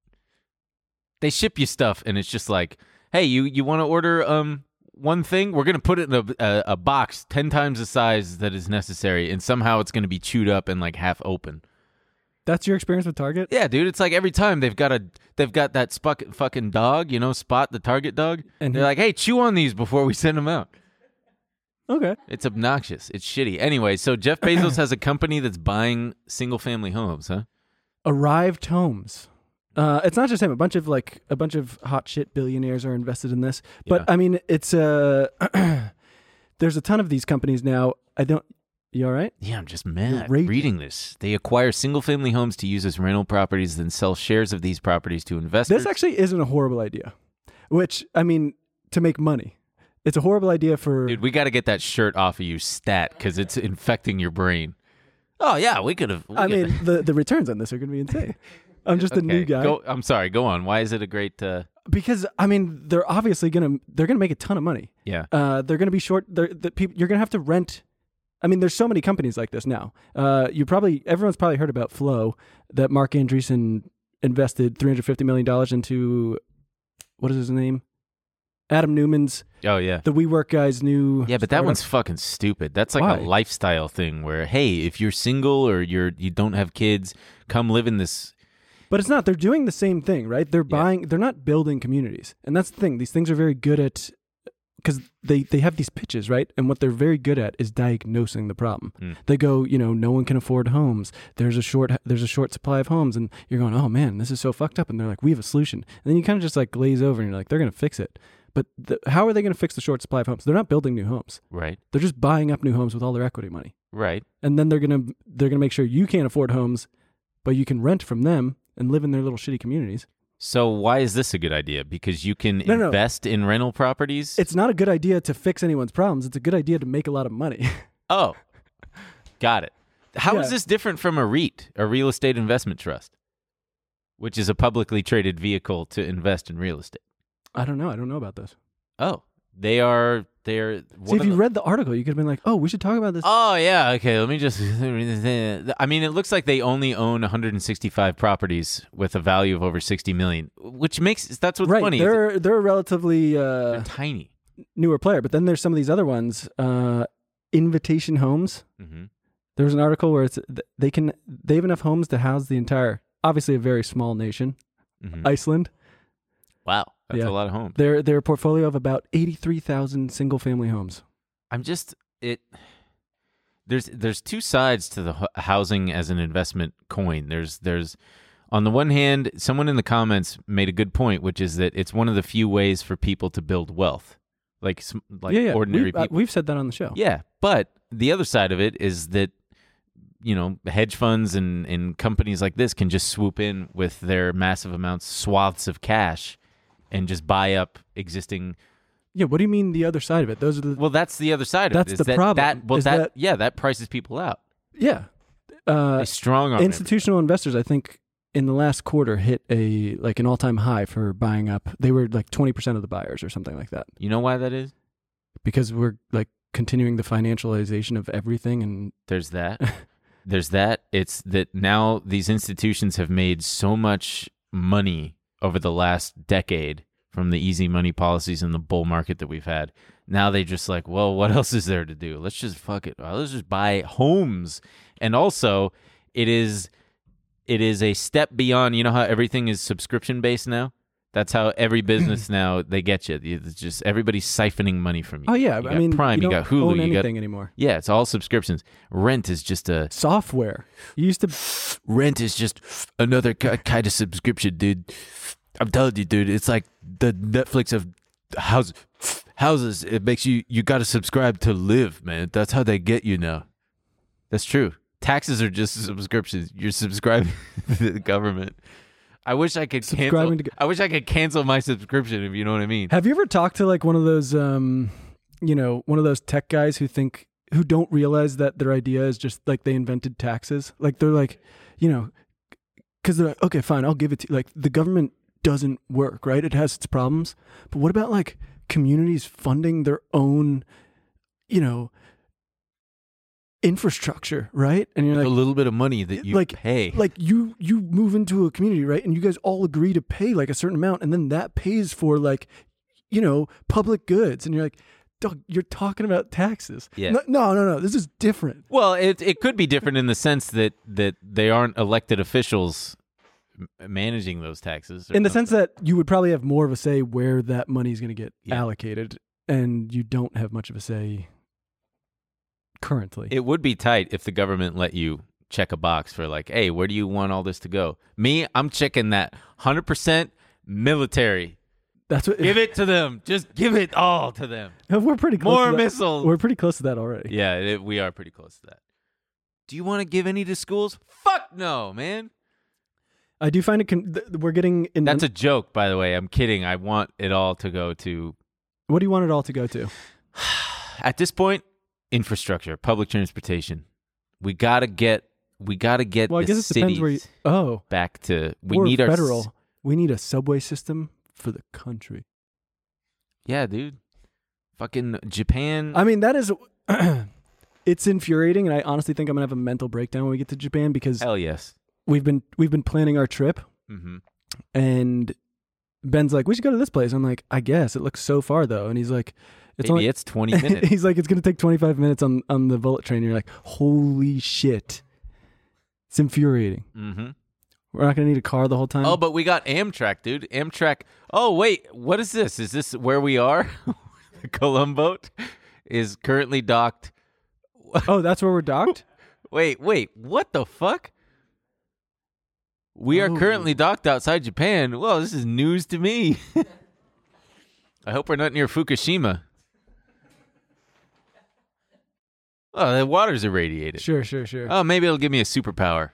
They ship you stuff, and it's just like, hey, you, you want to order um one thing? We're going to put it in a, a, a box ten times the size that is necessary, and somehow it's going to be chewed up and like half open. that's your experience with Target. Yeah, dude, it's like every time they've got a they've got that spuck, fucking dog, you know, Spot the Target dog, And they're he- like, hey, chew on these before we send them out. Okay. It's obnoxious. It's shitty. Anyway, so Jeff Bezos has a company that's buying single family homes, huh? Arrived Homes. Uh, it's not just him. A bunch of like a bunch of hot shit billionaires are invested in this. But Yeah. I mean, it's uh, there's a ton of these companies now. I don't. You all right? Yeah, I'm just mad raging. reading this. They acquire single family homes to use as rental properties, then sell shares of these properties to investors. This actually isn't a horrible idea. Which I mean, to make money, it's a horrible idea for. Dude, we got to get that shirt off of you, stat, because it's infecting your brain. Oh yeah, we could have. I mean, the the returns on this are going to be insane. I'm just a new guy. Go, I'm sorry. Go on. Why is it a great? Uh, Because I mean, they're obviously gonna they're gonna make a ton of money. yeah. Uh, they're gonna be short. They're, the people you're gonna have to rent. I mean, there's so many companies like this now. Uh, you probably everyone's probably heard about Flow, that Mark Andreessen invested three hundred fifty million dollars into. What is his name? Adam Newman's, Oh yeah. the WeWork guy's new. Yeah, but that startup. one's fucking stupid. That's like Why? a lifestyle thing where, hey, if you're single or you're you don't have kids, come live in this. But it's not. They're doing the same thing, right? They're buying. They're not building communities, and that's the thing. These things are very good at because they they have these pitches, right? And what they're very good at is diagnosing the problem. Mm. They go, you know, no one can afford homes. There's a short there's a short supply of homes, and you're going, oh man, this is so fucked up. And they're like, we have a solution. And then you kind of just like glaze over, and you're like, they're gonna fix it. But the, how are they gonna fix the short supply of homes? They're not building new homes. Right. They're just buying up new homes with all their equity money, Right. and then they're gonna they're gonna make sure you can't afford homes, but you can rent from them and live in their little shitty communities. So why is this a good idea? Because you can No, no. invest in rental properties? It's not a good idea to fix anyone's problems. It's a good idea to make a lot of money. Oh. Got it. How is Yeah. this different from a REIT, a real estate investment trust, which is a publicly traded vehicle to invest in real estate? I don't know. I don't know about this. Oh. They are they're See, one if of you the- read the article, you could have been like, oh, we should talk about this. Oh yeah, okay. Let me just. I mean, it looks like they only own one hundred sixty-five properties with a value of over sixty million, which makes that's what's right. funny. is They're, they're a relatively they're uh, tiny. newer player. But then there's some of these other ones. Uh, Invitation Homes. hmm There was an article where it's they can they have enough homes to house the entire, obviously a very small nation, hmm Iceland. Wow, that's Yeah. a lot of homes. Their their portfolio of about eighty-three thousand single family homes. I'm just it. There's there's two sides to the hu- housing as an investment coin. There's there's on the one hand, someone in the comments made a good point, which is that it's one of the few ways for people to build wealth. like sm- like yeah, yeah. ordinary we've, uh, people. we've said that on the show. Yeah, but the other side of it is that, you know, hedge funds and, and companies like this can just swoop in with their massive amounts, swaths of cash, and just buy up existing. Yeah, what do you mean the other side of it? Those are the Well, that's the other side of That's it. is the that, problem, That, well, is that, that- yeah, that prices people out. yeah. Uh, They strong arm institutional investors, I think, in the last quarter hit a like an all-time high for buying up. They were like twenty percent of the buyers or something like that. You know why that is? Because we're like continuing the financialization of everything, and There's that. There's that. It's that now these institutions have made so much money over the last decade from the easy money policies and the bull market that we've had. Now they just like, well, what else is there to do? Let's just fuck it. Let's just buy homes. And also, it is it is a step beyond. You know how everything is subscription based now? That's how every business now they get you. It's just everybody's siphoning money from you. oh yeah, You I got mean, Prime, you, you, don't got Hulu, own you got anything anymore. yeah, it's all subscriptions. Rent is just a Software. You used to. rent is just another ki- kind of subscription, dude. I'm telling you, dude, it's like the Netflix of house houses. It makes you you got to subscribe to live, man. That's how they get you now. That's true. Taxes are just subscriptions. You're subscribing to the government. I wish I could cancel. Subscribing to go- I wish I could cancel my subscription, if you know what I mean. Have you ever talked to like one of those, um, you know, one of those tech guys who think who don't realize that their idea is just like they invented taxes? Like they're like, you know, because they're like, okay, fine, I'll give it to you. Like the government doesn't work, right? It has its problems, but what about like communities funding their own, you know, infrastructure, right? And you're a like, little bit of money that you like, pay. like you you move into a community, right? And you guys all agree to pay like a certain amount, and then that pays for like, you know, public goods, and you're like, dog, you're talking about taxes. Yeah. No, no, no, no. This is different. Well, it it could be different in the sense that that they aren't elected officials m- managing those taxes. or In the something. sense that you would probably have more of a say where that money is going to get Yeah. allocated, and you don't have much of a say currently. It would be tight if the government let you check a box for like, hey, where do you want all this to go? Me, I'm checking that one hundred percent military. That's what. Give it to them. Just give it all to them. We're pretty close. More to that. missiles. We're pretty close to that already. Yeah, it, we are pretty close to that. Do you want to give any to schools? Fuck no, man. I do find it. Con- th- we're getting. In That's a joke, by the way. I'm kidding. I want it all to go to, What do you want it all to go to? at this point, infrastructure, public transportation. We gotta get. We gotta get. Well, I the guess it depends where you. cities Oh, back to. We we're need our federal. s- We need a subway system for the country. Yeah, dude. Fucking Japan. I mean, that is. It's infuriating, and I honestly think I'm gonna have a mental breakdown when we get to Japan because Hell yes. we've been we've been planning our trip, Mm-hmm. and Ben's like, "We should go to this place." I'm like, "I guess it looks so far though," and he's like, "It's Maybe only." it's twenty minutes. He's like, "It's gonna take twenty-five minutes on on the bullet train." You're like, "Holy shit!" It's infuriating. Mm-hmm. We're not gonna need a car the whole time. Oh, but we got Amtrak, dude. Amtrak. Oh, wait. What is this? Is this where we are? The Columbo is currently docked. oh, that's where we're docked. Wait, wait. What the fuck? We are Oh. currently docked outside Japan. Well, this is news to me. I hope we're not near Fukushima. Oh, the water's irradiated. Sure, sure, sure. Oh, maybe it'll give me a superpower.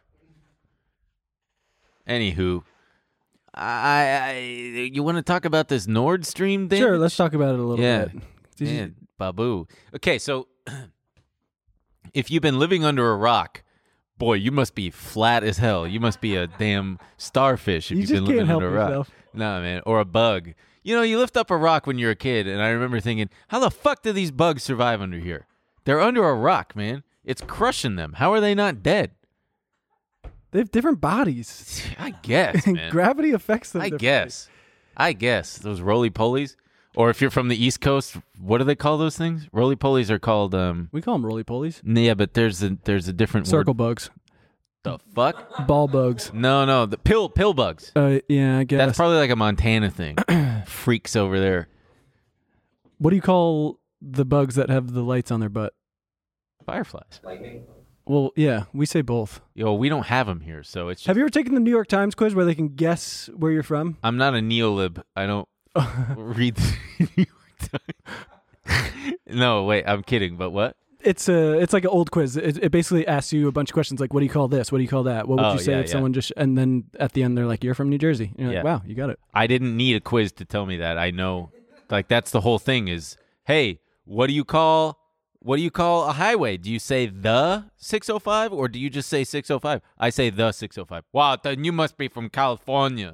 Anywho, I, I you want to talk about this Nord Stream thing? Sure, let's talk about it a little Yeah. bit. Did you- Man, Babu. Okay, so if you've been living under a rock, boy, you must be flat as hell. You must be a damn starfish if You you've just been living can't help under a rock. yourself. No, man, or a bug. You know, you lift up a rock when you're a kid, and I remember thinking, how the fuck do these bugs survive under here? They're under a rock, man. It's crushing them. How are they not dead? They have different bodies. I guess, man. Gravity affects them. I differently. guess. I guess. Those roly-polies. Or if you're from the East Coast, what do they call those things? Roly-polies are called, um... We call them roly polies. yeah, but there's a there's a different Circle word. bugs. The fuck? Ball bugs. No, no, the pill pill bugs. Uh, yeah, I guess. That's probably like a Montana thing. Freaks over there. What do you call the bugs that have the lights on their butt? Fireflies. Well, yeah, we say both. Yo, we don't have them here, so it's just, Have you ever taken the New York Times quiz where they can guess where you're from? I'm not a neolib. I don't read the New York Times. No, wait, I'm kidding. But what? It's a it's like an old quiz. It, it basically asks you a bunch of questions like, what do you call this? What do you call that? What would Oh, you say yeah, if yeah. someone just and then at the end they're like, you're from New Jersey. And you're Yeah. like, wow, you got it. I didn't need a quiz to tell me that. I know, like that's the whole thing. Is hey, what do you call what do you call a highway? Do you say the six oh five or do you just say six oh five? I say the six oh five. Wow, then you must be from California.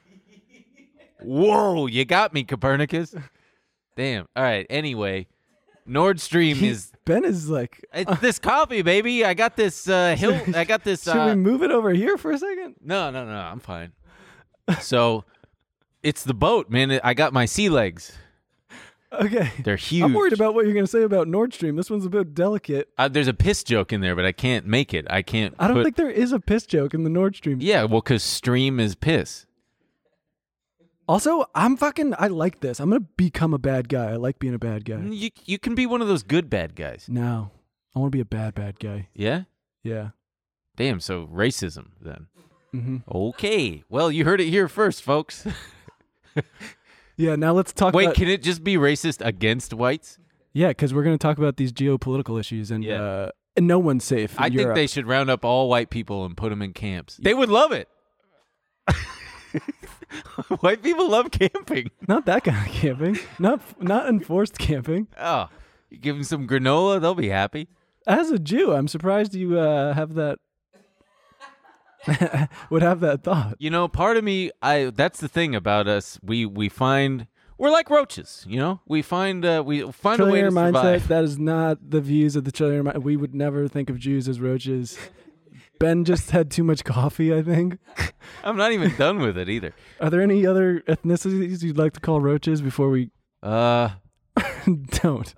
Whoa, you got me, Copernicus. Damn. All right. Anyway, Nord Stream is Ben is like, it's this coffee, baby. I got this uh, hill. I got this. should Uh, we move it over here for a second? no, no, no. I'm fine. So, it's the boat, man. I got my sea legs. Okay. They're huge. I'm worried about what you're going to say about Nord Stream. This one's a bit delicate. Uh, there's a piss joke in there, but I can't make it. I can't. I don't put- think there is a piss joke in the Nord Stream. Yeah, well, because stream is piss. Also, I'm fucking, I like this. I'm going to become a bad guy. I like being a bad guy. You you can be one of those good bad guys. No, I want to be a bad, bad guy. Yeah. Yeah. Damn. So racism then. hmm Okay. Well, you heard it here first, folks. Yeah, now let's talk Wait, about... can it just be racist against whites? Yeah, because we're going to talk about these geopolitical issues, and, Yeah. uh, and no one's safe in I think Europe. they should round up all white people and put them in camps. They would love it. White people love camping. Not that kind of camping. Not not enforced camping. Oh, you give them some granola, they'll be happy. As a Jew, I'm surprised you uh, have that... would have that thought. You know, part of me, I that's the thing about us. We we find we're like roaches. You know, we find uh, we find a way to Trillionaire mindset, survive. that is not the views of the trillionaire mind. We would never think of Jews as roaches. Ben just had too much coffee, I think. I'm not even done with it either. Are there any other ethnicities you'd like to call roaches before we Uh, don't?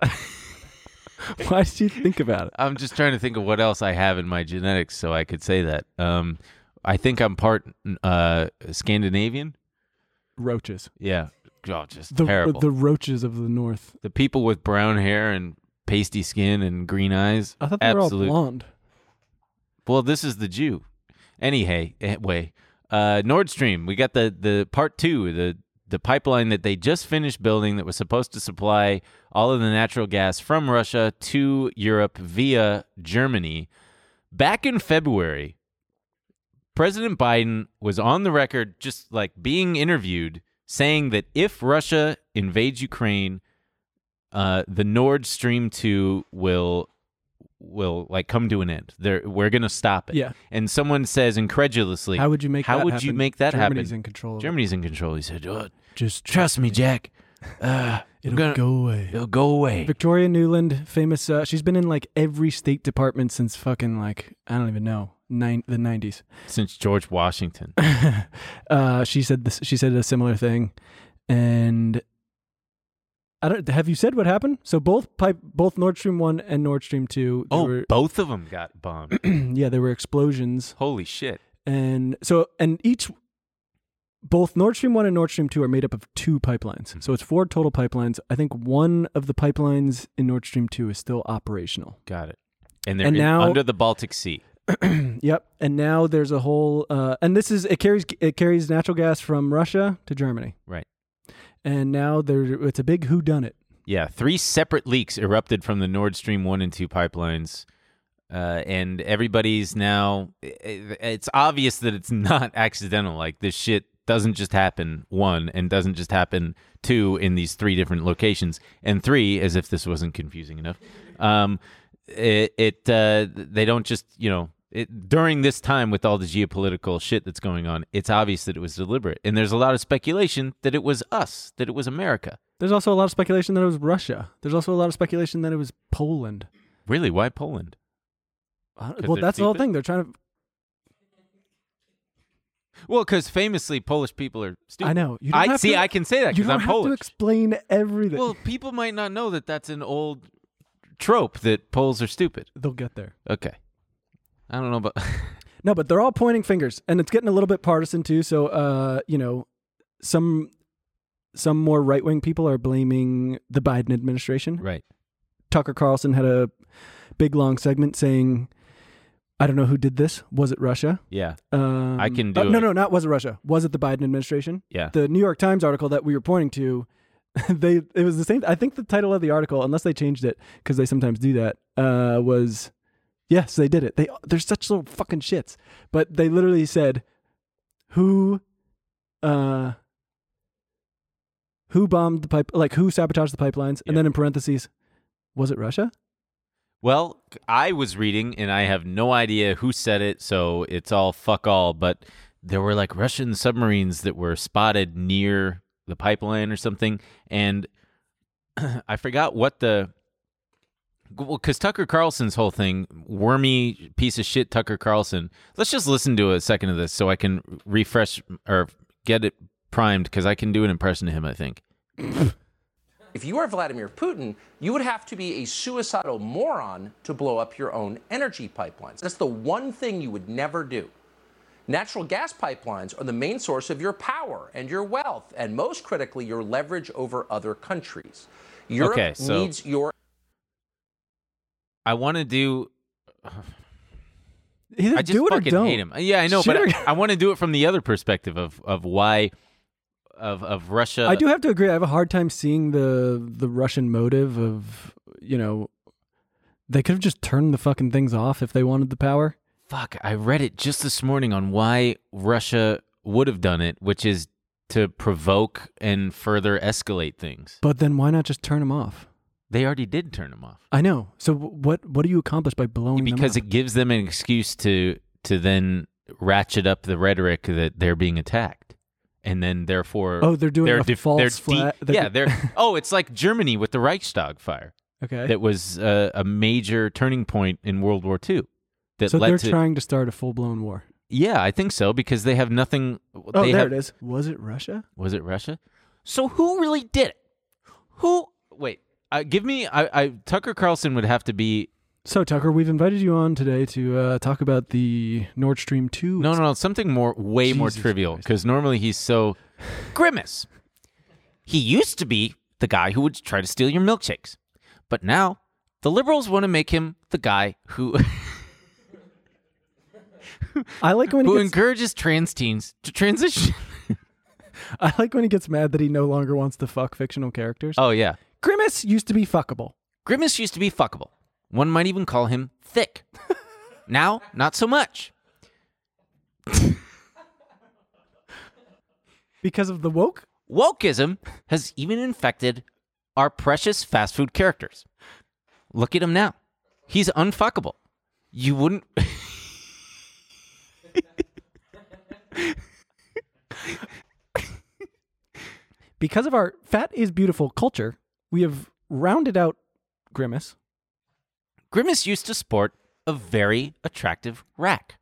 Why did you think about it? I'm just trying to think of what else I have in my genetics so I could say that. Um, I think I'm part uh Scandinavian. Roaches. Yeah, oh, just The terrible. the roaches of the north. The people with brown hair and pasty skin and green eyes. I thought they were absolute. all blonde. Well, this is the Jew. Anyway, anyway, uh, Nord Stream. We got the, the part two, the the pipeline that they just finished building that was supposed to supply all of the natural gas from Russia to Europe via Germany. Back in February, President Biden was on the record, just like being interviewed, saying that if Russia invades Ukraine, uh, the Nord Stream two will. will like come to an end. There, we're gonna stop it. Yeah. And someone says incredulously, How would you make How that would you happen? make that Germany's happen? in control of it. Germany's in control. He said, oh, Just trust me, Jack. Uh, I'm It'll gonna- go away. It'll go away. Victoria Nuland, famous. Uh, she's been in like every state department since fucking like I don't even know nine the nineties. Since George Washington. uh, she said this. She said a similar thing, and I don't. Have you said what happened? So both pipe, both Nord Stream one and Nord Stream two. There Oh, were, both of them got bombed. yeah, there were explosions, Holy shit. and so and each. Both Nord Stream one and Nord Stream two are made up of two pipelines. So it's four total pipelines. I think one of the pipelines in Nord Stream two is still operational. Got it. And they're And in- now- under the Baltic Sea. Yep. And now there's a whole uh, and this is it carries it carries natural gas from Russia to Germany. Right. And now there it's a big whodunit. Yeah, three separate leaks erupted from the Nord Stream one and two pipelines. Uh, and everybody's now, it, it's obvious that it's not accidental. Like, this shit doesn't just happen, one, and doesn't just happen, two, in these three different locations. And three, as if this wasn't confusing enough, um, it, it uh, they don't just, you know, it, during this time with all the geopolitical shit that's going on, it's obvious that it was deliberate. And there's a lot of speculation that it was us, that it was America. There's also a lot of speculation that it was Russia. There's also a lot of speculation that it was Poland. Really? Why Poland? I don't- 'Cause Well, they're that's the whole stupid? thing. They're trying to. Well, because famously Polish people are stupid. I know. You don't I have see. to- I can say that You because don't I'm have to Polish. explain everything. Well, people might not know that that's an old trope that Poles are stupid. They'll get there. Okay, I don't know, but No, but they're all pointing fingers, and it's getting a little bit partisan too. So, uh, you know, some some more right wing people are blaming the Biden administration. right. Tucker Carlson had a big long segment saying, "I don't know who did this. Was it Russia?" Yeah, Um, I can uh, do No, it. no, not was it Russia. Was it the Biden administration? yeah. The New York Times article that we were pointing to they it was the same. I think the title of the article, unless they changed it because they sometimes do that, uh, was yes, they did it. They they're such little fucking shits. But they literally said, who, uh, who bombed the pipe? Like who sabotaged the pipelines? And Yeah. then in parentheses, was it Russia? Well, I was reading, and I have no idea who said it, so it's all fuck all, but there were like Russian submarines that were spotted near the pipeline or something, and I forgot what the... Well, because Tucker Carlson's whole thing, wormy piece of shit Tucker Carlson, let's just listen to a second of this so I can refresh or get it primed, because I can do an impression of him, I think. If you are Vladimir Putin, you would have to be a suicidal moron to blow up your own energy pipelines. That's the one thing you would never do. Natural gas pipelines are the main source of your power and your wealth, and most critically, your leverage over other countries. Europe Okay, so- needs your... I want to do... Either I just do it or fucking don't. hate him. Yeah, I know, Shit but or- I, I want to do it from the other perspective of, of why... Of, of Russia... I do have to agree. I have a hard time seeing the the Russian motive of, you know, they could have just turned the fucking things off if they wanted the power. Fuck, I read it just this morning on why Russia would have done it, which is to provoke and further escalate things. But then why not just turn them off? They already did turn them off. I know. So what what do you accomplish by blowing Because them it gives them an excuse to to then ratchet up the rhetoric that they're being attacked. And then therefore... Oh, they're doing a def- false they're flag- they're- Yeah, they're... Oh, it's like Germany with the Reichstag fire. Okay. That was uh, a major turning point in World War Two. That So led they're to, trying to start a full-blown war. Yeah, I think so, because they have nothing... Oh, they there have, it is. Was it Russia? Was it Russia? So who really did it? Who? Wait, uh, give me... I, I Tucker Carlson would have to be... So, Tucker, we've invited you on today to uh, talk about the Nord Stream two. No, no, no, something more, way more Jesus trivial, Christ. because normally he's so... Grimace. He used to be the guy who would try to steal your milkshakes. But now, the liberals want to make him the guy who... I like when he who gets, encourages trans teens to transition. I like when he gets mad that he no longer wants to fuck fictional characters. Oh, yeah. Grimace used to be fuckable. Grimace used to be fuckable. One might even call him thick. Now, not so much. Because of the woke? Wokeism has even infected our precious fast food characters. Look at him now. He's unfuckable. You wouldn't... Because of our fat is beautiful culture, we have rounded out Grimace. Grimace used to sport a very attractive rack.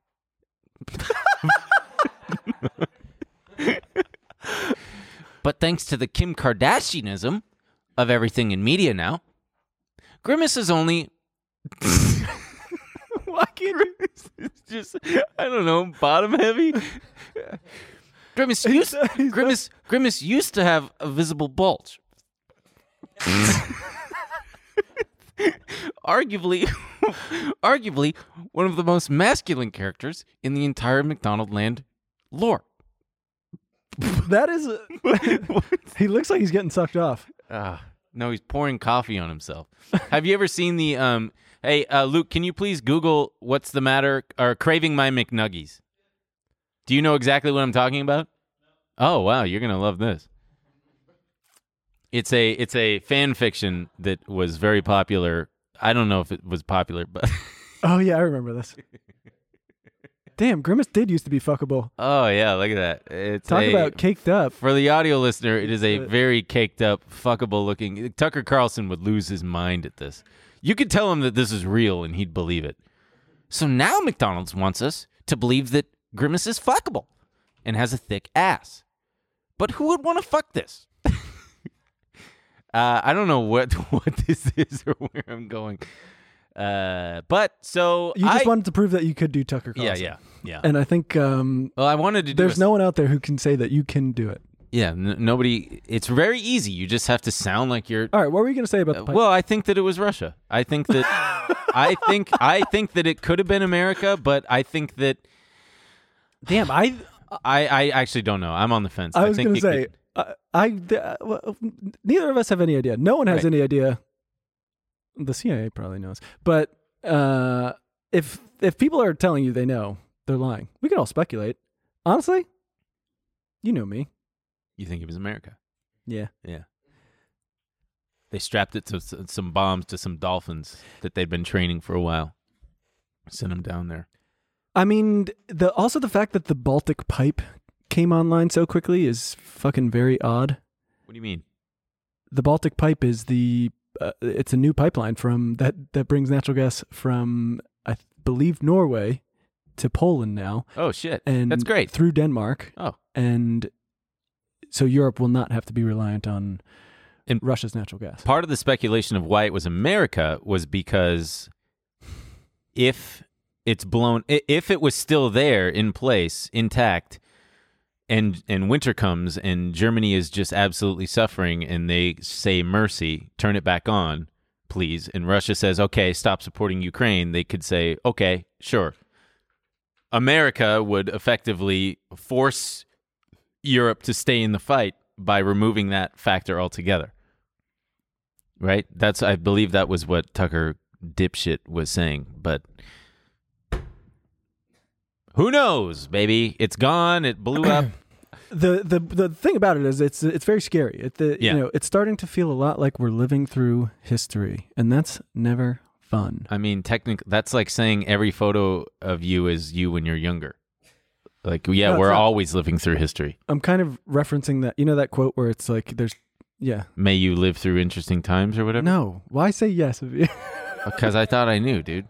But thanks to the Kim Kardashianism of everything in media now, Grimace is only... Why can't Grimace is just, I don't know, bottom heavy? Grimace used, Grimace, Grimace used to have a visible bulge. arguably, arguably one of the most masculine characters in the entire McDonald Land lore. That is... A, he looks like he's getting sucked off. Uh, no, he's pouring coffee on himself. Have you ever seen the... um? Hey, uh, Luke, can you please Google what's the matter or craving my McNuggies? Do you know exactly what I'm talking about? Oh, wow, you're going to love this. It's a it's a fan fiction that was very popular. I don't know if it was popular, but... Oh, yeah, I remember this. Damn, Grimace did used to be fuckable. Oh, yeah, look at that. It's Talk a, about caked up. For the audio listener, it is a Uh, very caked up, fuckable looking... Tucker Carlson would lose his mind at this. You could tell him that this is real and he'd believe it. So now McDonald's wants us to believe that Grimace is fuckable and has a thick ass. But who would want to fuck this? uh, I don't know what, what this is or where I'm going. Uh, but so You just I, wanted to prove that you could do Tucker Carlson. Yeah, yeah, yeah. And I think um, Well, I wanted to do there's a- no one out there who can say that you can do it. Yeah, n- nobody. It's very easy. You just have to sound like you're. All right, what were you going to say about the Uh, pipe? well, I think that it was Russia. I think that. I think. I think that it could have been America, but I think that. Damn, I I, I actually don't know. I'm on the fence. I was think going to it say, could- I, I th- uh, well, neither of us have any idea. No one has Right. any idea. The C I A probably knows, but uh, if if people are telling you they know, they're lying. We can all speculate. Honestly, you know me. You think it was America? Yeah. Yeah. They strapped it to s- some bombs to some dolphins that they'd been training for a while. Sent them down there. I mean, the also the fact that the Baltic pipe came online so quickly is fucking very odd. What do you mean? The Baltic pipe is the uh, it's a new pipeline from that that brings natural gas from I believe Norway to Poland now, Oh shit! and That's great. through Denmark. Oh. And so Europe will not have to be reliant on And- Russia's natural gas. Part of the speculation of why it was America was because if it's blown, i- if it was still there in place, intact, and and winter comes and Germany is just absolutely suffering, and they say mercy, turn it back on, please, and Russia says okay, stop supporting Ukraine, they could say okay, sure. America would effectively force Europe to stay in the fight by removing that factor altogether. Right? That's I believe that was what Tucker dipshit was saying, but who knows, baby? It's gone. It blew up. The the the thing about it is it's it's very scary. It, the, Yeah. You know, it's starting to feel a lot like we're living through history, and that's never fun. I mean, technically, that's like saying every photo of you is you when you're younger. Like, yeah, No, it's we're not. always living through history. I'm kind of referencing that. You know that quote where it's like, "There's, yeah, May you live through interesting times or whatever. no, why say yes of you?" Because I thought I knew, dude.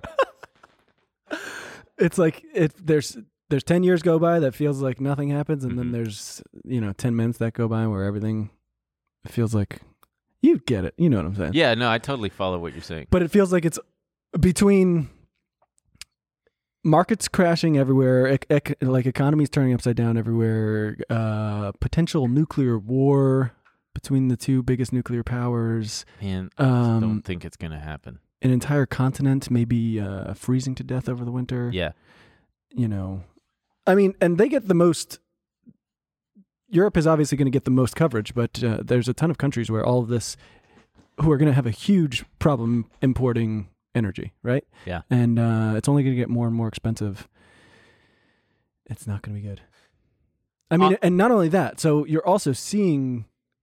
It's like it. There's there's ten years go by that feels like nothing happens, and Mhm. then there's you know ten minutes that go by where everything feels like you get it. You know what I'm saying? Yeah, no, I totally follow what you're saying. But it feels like it's between markets crashing everywhere, ec- ec- like economies turning upside down everywhere, uh, potential nuclear war between the two biggest nuclear powers, Man, I just um, don't think it's gonna happen. an entire continent maybe uh, freezing to death over the winter. Yeah, You know, I mean, and they get the most. Europe is obviously going to get the most coverage, but uh, there's a ton of countries where all of this, who are going to have a huge problem importing energy, right? Yeah. And uh, it's only going to get more and more expensive. It's not going to be good. I mean, Uh, and not only that, so you're also seeing.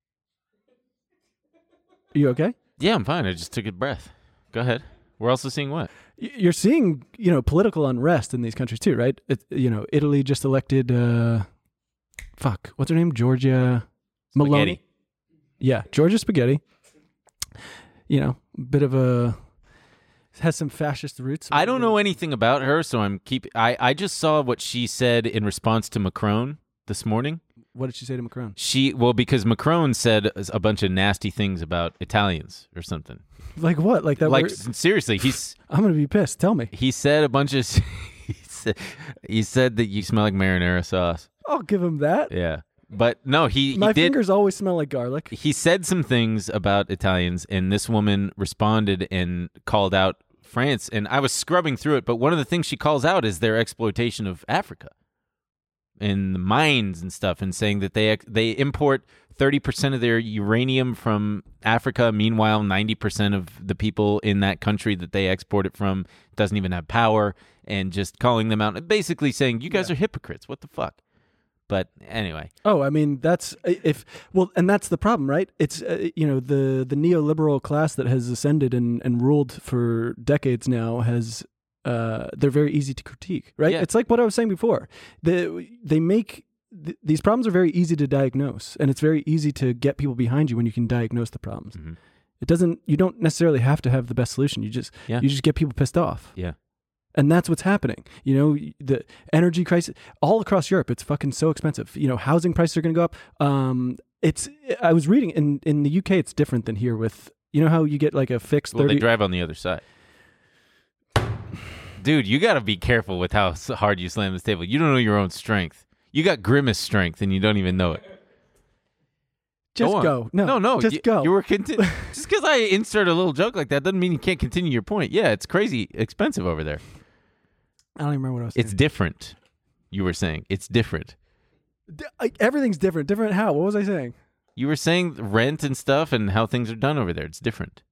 Are you okay? yeah, I'm fine. I just took a breath. Go ahead. We're also seeing what? Y- You're seeing, you know, political unrest in these countries too, right? It, you know, Italy just elected, uh, fuck, what's her name? Georgia Meloni. Spaghetti. Yeah, Georgia Spaghetti. You know, bit of a has some fascist roots. I don't know anything about her, so I'm keep. I I just saw what she said in response to Macron this morning. What did she say to Macron? She well because Macron said a bunch of nasty things about Italians or something. Like what? Like that? Like we're- seriously, he's I'm gonna be pissed. Tell me. he said a bunch of he said, he said that you smell like marinara sauce. I'll give him that. Yeah, but no, he, he My did. fingers always smell like garlic. He said some things about Italians, and this woman responded and called out France. And I was scrubbing through it, but one of the things she calls out is their exploitation of Africa and the mines and stuff, and saying that they they import thirty percent of their uranium from Africa. Meanwhile, ninety percent of the people in that country that they export it from doesn't even have power, and just calling them out, basically saying, you guys are hypocrites. What the fuck? But anyway. Oh, I mean, that's if well, and that's the problem, right? It's uh, you know the the neoliberal class that has ascended and, and ruled for decades now has uh, they're very easy to critique, right? Yeah. It's like what I was saying before. They they make th- these problems are very easy to diagnose, and it's very easy to get people behind you when you can diagnose the problems. Mhm. It doesn't. You don't necessarily have to have the best solution. You just Yeah. you just get people pissed off. Yeah. And that's what's happening. You know, the energy crisis all across Europe, it's fucking so expensive. You know, housing prices are going to go up. Um, it's, I was reading in, in the U K, it's different than here with, you know how you get like a fixed Well, thirty. they drive on the other side. Dude, you got to be careful with how s- hard you slam this table. You don't know your own strength. You got grimace strength, and you don't even know it. just on. go. No, no, no. just you, go. You were conti- just because I insert a little joke like that doesn't mean you can't continue your point. Yeah, it's crazy expensive over there. I don't even remember what I was saying. It's different. You were saying it's different. D- I- everything's different. Different how? What was I saying? You were saying rent and stuff and how things are done over there. It's different.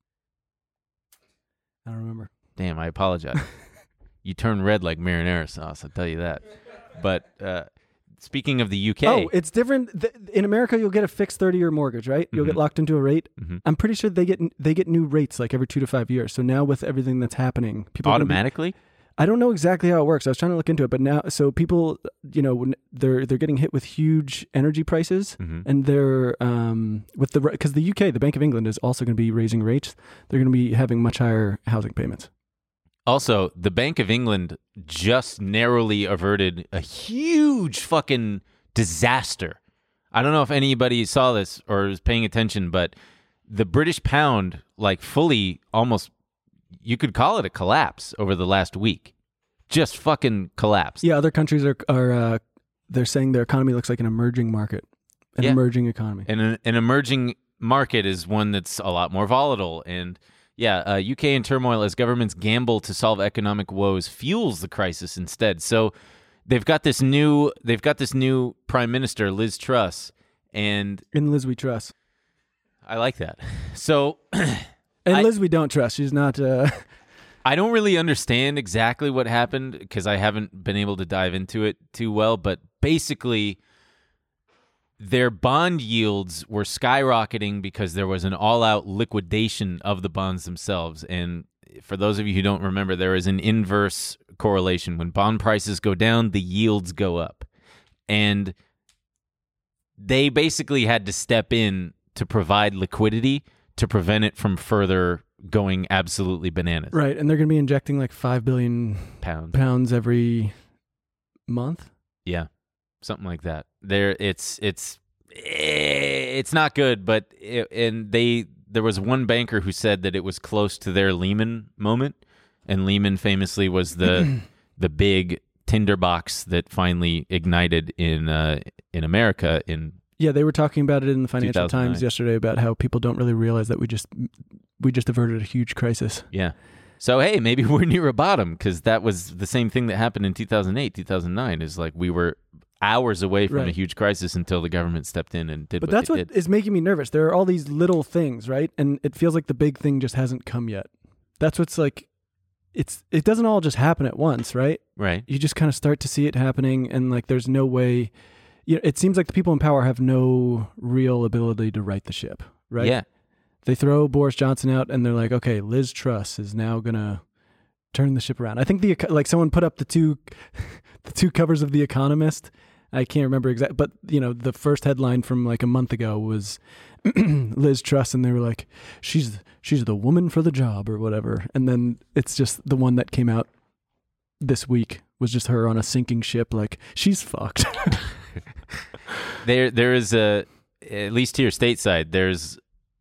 I don't remember. Damn, I apologize. You turn red like marinara sauce, I'll tell you that. But uh, speaking of the U K. Oh, it's different. Th- In America, you'll get a fixed thirty-year mortgage, right? You'll Mhm. get locked into a rate. Mhm. I'm pretty sure they get they get new rates like every two to five years. So now with everything that's happening, people are gonna be- automatically? I don't know exactly how it works. I was trying to look into it, but now, so people, you know, when they're they're getting hit with huge energy prices, Mhm. and they're um with the because the U K, the Bank of England is also going to be raising rates. They're going to be having much higher housing payments. Also, the Bank of England just narrowly averted a huge fucking disaster. I don't know if anybody saw this or is paying attention, but the British pound, like fully almost, you could call it a collapse over the last week. Just fucking collapsed. Yeah, other countries are are uh, they're saying their economy looks like an emerging market, an Yeah. emerging economy. And an, an emerging market is one that's a lot more volatile. And yeah, uh, U K in turmoil as governments gamble to solve economic woes fuels the crisis instead. So they've got this new they've got this new prime minister, Liz Truss, and In Liz we trust, I like that. So and I- Liz we don't trust. She's not. Uh, I don't really understand exactly what happened because I haven't been able to dive into it too well, but basically their bond yields were skyrocketing because there was an all-out liquidation of the bonds themselves. And for those of you who don't remember, there is an inverse correlation. When bond prices go down, the yields go up. And they basically had to step in to provide liquidity to prevent it from further going absolutely bananas. right, and they're going to be injecting like five billion Pound. pounds every month. Yeah, something like that. There, it's it's eh, it's not good, but it, and they there was one banker who said that it was close to their Lehman moment, and Lehman famously was the the big tinderbox that finally ignited in uh, in America. In Yeah, they were talking about it in the Financial two thousand nine. Times yesterday about how people don't really realize that we just we just averted a huge crisis. yeah, so hey, maybe we're near a bottom because that was the same thing that happened in two thousand eight, two thousand nine. Is like we were hours away from a Right. huge crisis until the government stepped in and did But what that's they what did. is making me nervous. There are all these little things, right? And it feels like the big thing just hasn't come yet. That's what's like it's it doesn't all just happen at once, right? Right. You just kind of start to see it happening and like there's no way you know, it seems like the people in power have no real ability to right the ship, right? Yeah. They throw Boris Johnson out and they're like, "Okay, Liz Truss is now going to turn the ship around." I think the like someone put up the two the two covers of The Economist. I can't remember exactly, but you know, the first headline from like a month ago was Liz Truss, and they were like, "She's she's the woman for the job" or whatever. And then it's just the one that came out this week was just her on a sinking ship, like she's fucked. There, there is a, at least here stateside, there's,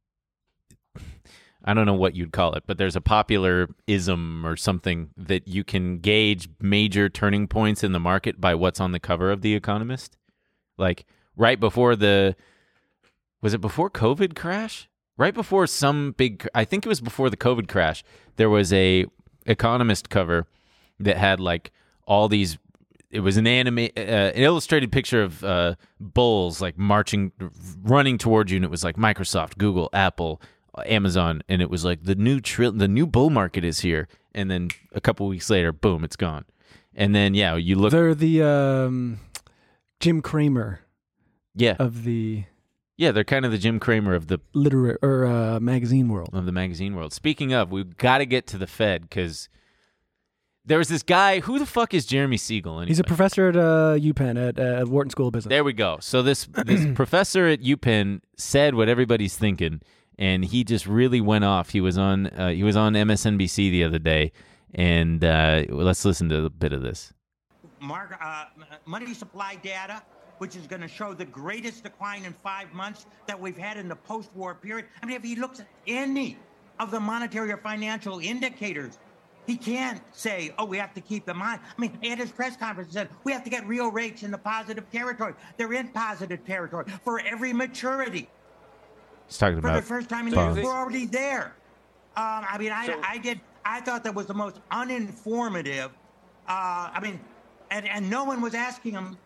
I don't know what you'd call it, but there's a popular ism or something that you can gauge major turning points in the market by what's on the cover of The Economist. Like right before the, was it before COVID crash? Right before some big, I think it was before the COVID crash, there was a Economist cover that had like all these, it was an anime, uh, an illustrated picture of uh, bulls like marching, running towards you, and it was like Microsoft, Google, Apple, Amazon, and it was like the new tri- the new bull market is here. And then a couple weeks later, boom, it's gone. And then yeah, you look, They're the um, Jim Cramer yeah, of the yeah, they're kind of the Jim Cramer of the literary or uh, magazine world. of the magazine world. Speaking of, we've got to get to the Fed because there was this guy. Who the fuck is Jeremy Siegel? Anyway? He's a professor at uh, UPenn at uh, Wharton School of Business. There we go. So this this professor at UPenn said what everybody's thinking, and he just really went off. He was on uh, he was on M S N B C the other day, and uh, let's listen to a bit of this. Mark, uh, money supply data, which is going to show the greatest decline in five months that we've had in the post-war period. I mean, if he looks at any of the monetary or financial indicators, he can't say, oh, we have to keep them on. I mean, at his press conference, he said, we have to get real rates in the positive territory. They're in positive territory for every maturity. He's talking For about the first time in bonds. years, we're already there. Um, I mean, I, So- I did. I thought that was the most uninformative. Uh, I mean, and and no one was asking him. The,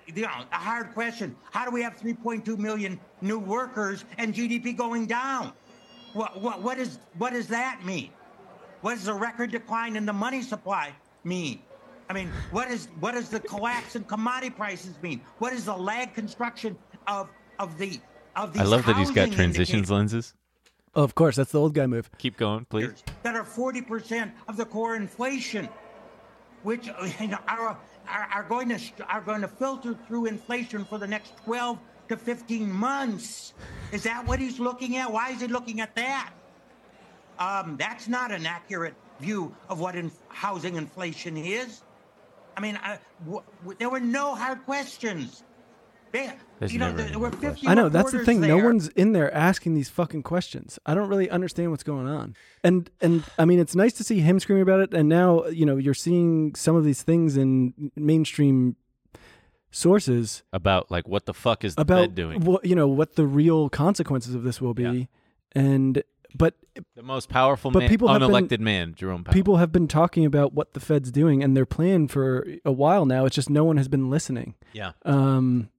you know, a hard question. How do we have three point two million new workers and G D P going down? What, what, what, is, what does that mean? What does the record decline in the money supply mean? I mean, what is what does the collapse in commodity prices mean? What is the lag construction of of the of these I love that he's got housing transitions indicators lenses. Oh, of course, that's the old guy move. Keep going, please. that are forty percent of the core inflation, which you know, are, are are going to are going to filter through inflation for the next twelve to fifteen months. Is that what he's looking at? Why is he looking at that? Um, that's not an accurate view of what in, housing inflation is. I mean, I, w- w- there were no hard questions. They, There's you know, never there were any fifty I know, that's the reporters thing. No there. one's in there asking these fucking questions. I don't really understand what's going on. And and I mean, it's nice to see him screaming about it. And now, you know, you're seeing some of these things in mainstream sources About like what the fuck is the about Fed doing? what, you know, what the real consequences of this will be. Yeah. And but The most powerful But man, people have been- unelected man, Jerome Powell. people have been talking about what the Fed's doing and their plan for a while now. It's just no one has been listening. Yeah. Um,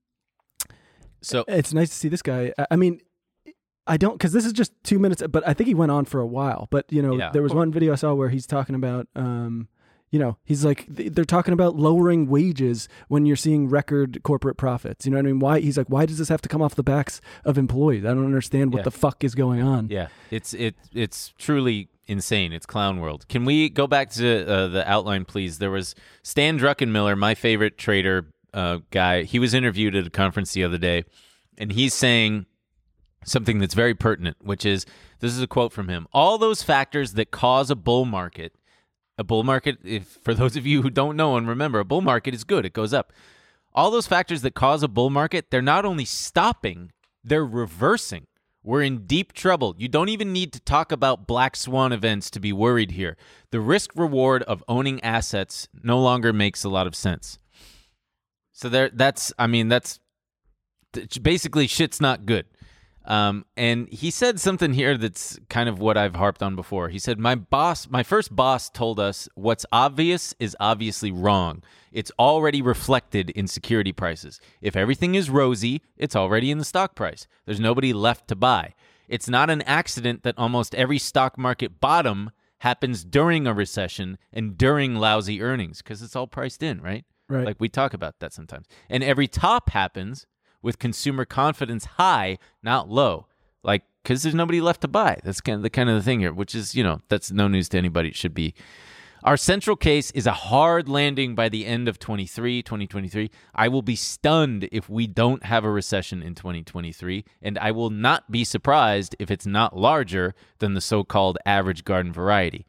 So it's nice to see this guy. I- I mean, I don't, because this is just two minutes, but I think he went on for a while. But, you know, Yeah. there was one video I saw where he's talking about, um, you know, he's like, th- they're talking about lowering wages when you're seeing record corporate profits. You know what I mean? Why? He's like, why does this have to come off the backs of employees? I don't understand what Yeah. the fuck is going on. yeah, it's it it's truly insane. It's clown world. Can we go back to uh, the outline, please? There was Stan Druckenmiller, my favorite trader uh, guy. He was interviewed at a conference the other day, and he's saying something that's very pertinent, which is, this is a quote from him: all those factors that cause a bull market, a bull market, if for those of you who don't know and remember, a bull market is good. It goes up. All those factors that cause a bull market, they're not only stopping, they're reversing. We're in deep trouble. You don't even need to talk about black swan events to be worried here. The risk reward of owning assets no longer makes a lot of sense. So there, that's, I mean, that's basically shit's not good. Um, and he said something here that's kind of what I've harped on before. He said, my boss, my first boss told us what's obvious is obviously wrong. It's already reflected in security prices. If everything is rosy, it's already in the stock price. There's nobody left to buy. It's not an accident that almost every stock market bottom happens during a recession and during lousy earnings, because it's all priced in, right? Right. Like we talk about that sometimes. And every top happens with consumer confidence high, not low. Like, because there's nobody left to buy. That's kind of the kind of the thing here, which is, you know, that's no news to anybody. It should be. Our central case is a hard landing by the end of twenty-three, twenty twenty-three. I will be stunned if we don't have a recession in twenty twenty-three, and I will not be surprised if it's not larger than the so-called average garden variety.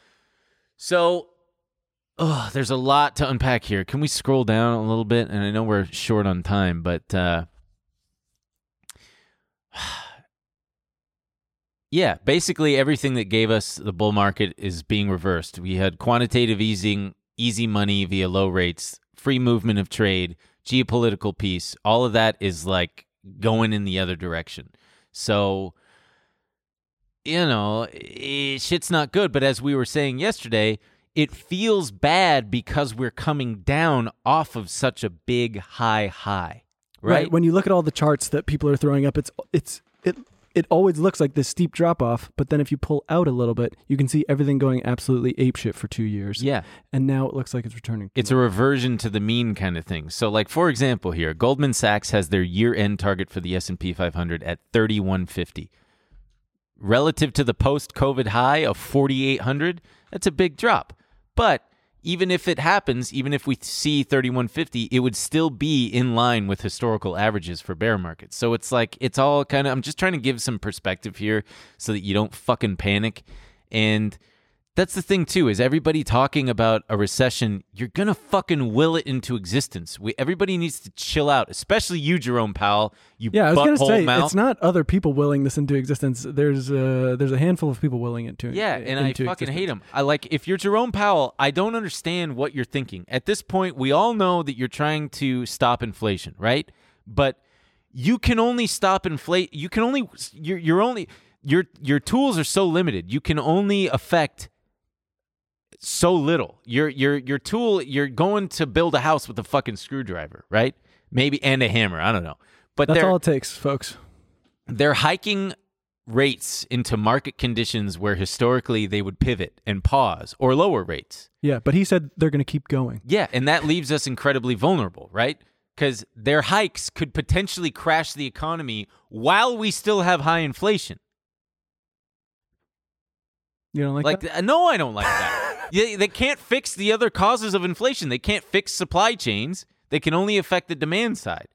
So, oh, there's a lot to unpack here. Can we scroll down a little bit? And I know we're short on time, but uh, yeah, basically everything that gave us the bull market is being reversed. We had quantitative easing, easy money via low rates, free movement of trade, geopolitical peace. All of that is like going in the other direction. So, you know, it, shit's not good. But as we were saying yesterday, it feels bad because we're coming down off of such a big high high, right? When you look at all the charts that people are throwing up, it's it's it it always looks like this steep drop off, but then if you pull out a little bit, you can see everything going absolutely apeshit for two years. Yeah. And now it looks like it's returning. It's a reversion to the mean kind of thing. So, like, for example here, Goldman Sachs has their year-end target for the S and P five hundred at thirty-one fifty. Relative to the post-COVID high of forty-eight hundred, that's a big drop. But even if it happens, even if we see thirty-one fifty, it would still be in line with historical averages for bear markets. So it's like, it's all kind of, I'm just trying to give some perspective here so that you don't fucking panic. And that's the thing too, is everybody talking about a recession, you're going to fucking will it into existence. We, everybody needs to chill out, especially you, Jerome Powell, you Yeah, I was going to butthole say, mouth. it's not other people willing this into existence. There's uh, there's a handful of people willing it to. Yeah, and I into fucking existence. hate him. I like, if you're Jerome Powell, I don't understand what you're thinking. At this point, we all know that you're trying to stop inflation, right? But you can only stop inflation. You can only you're you're only your your tools are so limited. You can only affect so little. Your your your tool, you're going to build a house with a fucking screwdriver, right? maybe and a hammer. I don't know, but That's they're all it takes, folks. they're hiking rates into market conditions where historically they would pivot and pause or lower rates. Yeah, but he said they're going to keep going. Yeah, and that leaves us incredibly vulnerable, right? Because their hikes could potentially crash the economy while we still have high inflation. You don't like, Like, that? th- no, I don't like that. Yeah, they can't fix the other causes of inflation. They can't fix supply chains. They can only affect the demand side.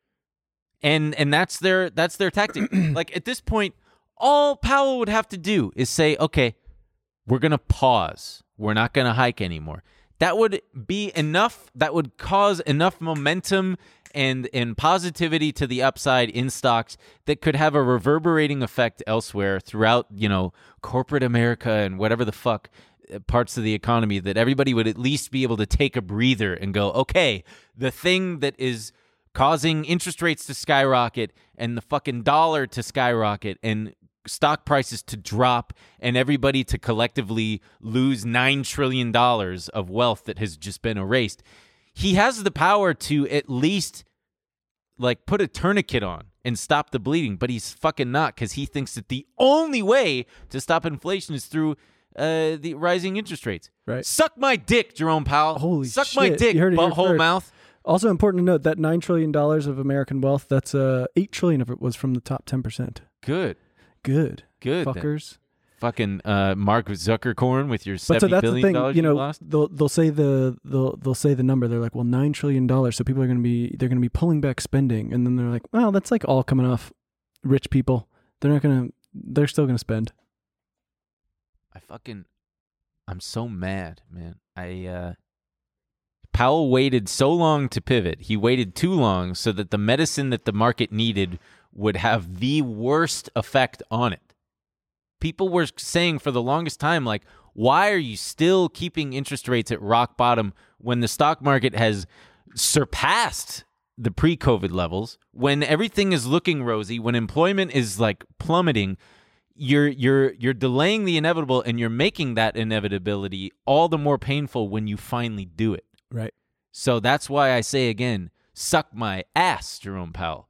And and that's their that's their tactic. Like at this point, all Powell would have to do is say, okay, we're going to pause. We're not going to hike anymore. That would be enough. That would cause enough momentum and, and positivity to the upside in stocks that could have a reverberating effect elsewhere throughout, you know, corporate America and whatever the fuck parts of the economy, that everybody would at least be able to take a breather and go, okay, the thing that is causing interest rates to skyrocket and the fucking dollar to skyrocket and stock prices to drop and everybody to collectively lose nine trillion dollars of wealth that has just been erased. He has the power to at least like put a tourniquet on and stop the bleeding, but he's fucking not, because he thinks that the only way to stop inflation is through uh, the rising interest rates. Right. Suck my dick, Jerome Powell. Holy Suck shit. my dick, You heard it here butthole first. mouth. Also important to note that nine trillion dollars of American wealth, that's uh, eight trillion dollars of it was from the top ten percent. Good. Good. Good. then. Fuckers. Fucking uh, Mark Zuckercorn with your But so seventy that's the billion thing, dollars you know, lost. they'll they'll say the they'll they'll say the number. They're like, well, nine trillion dollars. So people are going to be they're going to be pulling back spending, and then they're like, well, that's like all coming off rich people. They're not going to. They're still going to spend. I fucking, I'm so mad, man. I uh, Powell waited so long to pivot. He waited too long so that the medicine that the market needed would have the worst effect on it. People were saying for the longest time, like, why are you still keeping interest rates at rock bottom when the stock market has surpassed the pre-COVID levels, when everything is looking rosy, when employment is like plummeting? You're you're you're delaying the inevitable, and you're making that inevitability all the more painful when you finally do it. Right. So that's why I say again, suck my ass, Jerome Powell.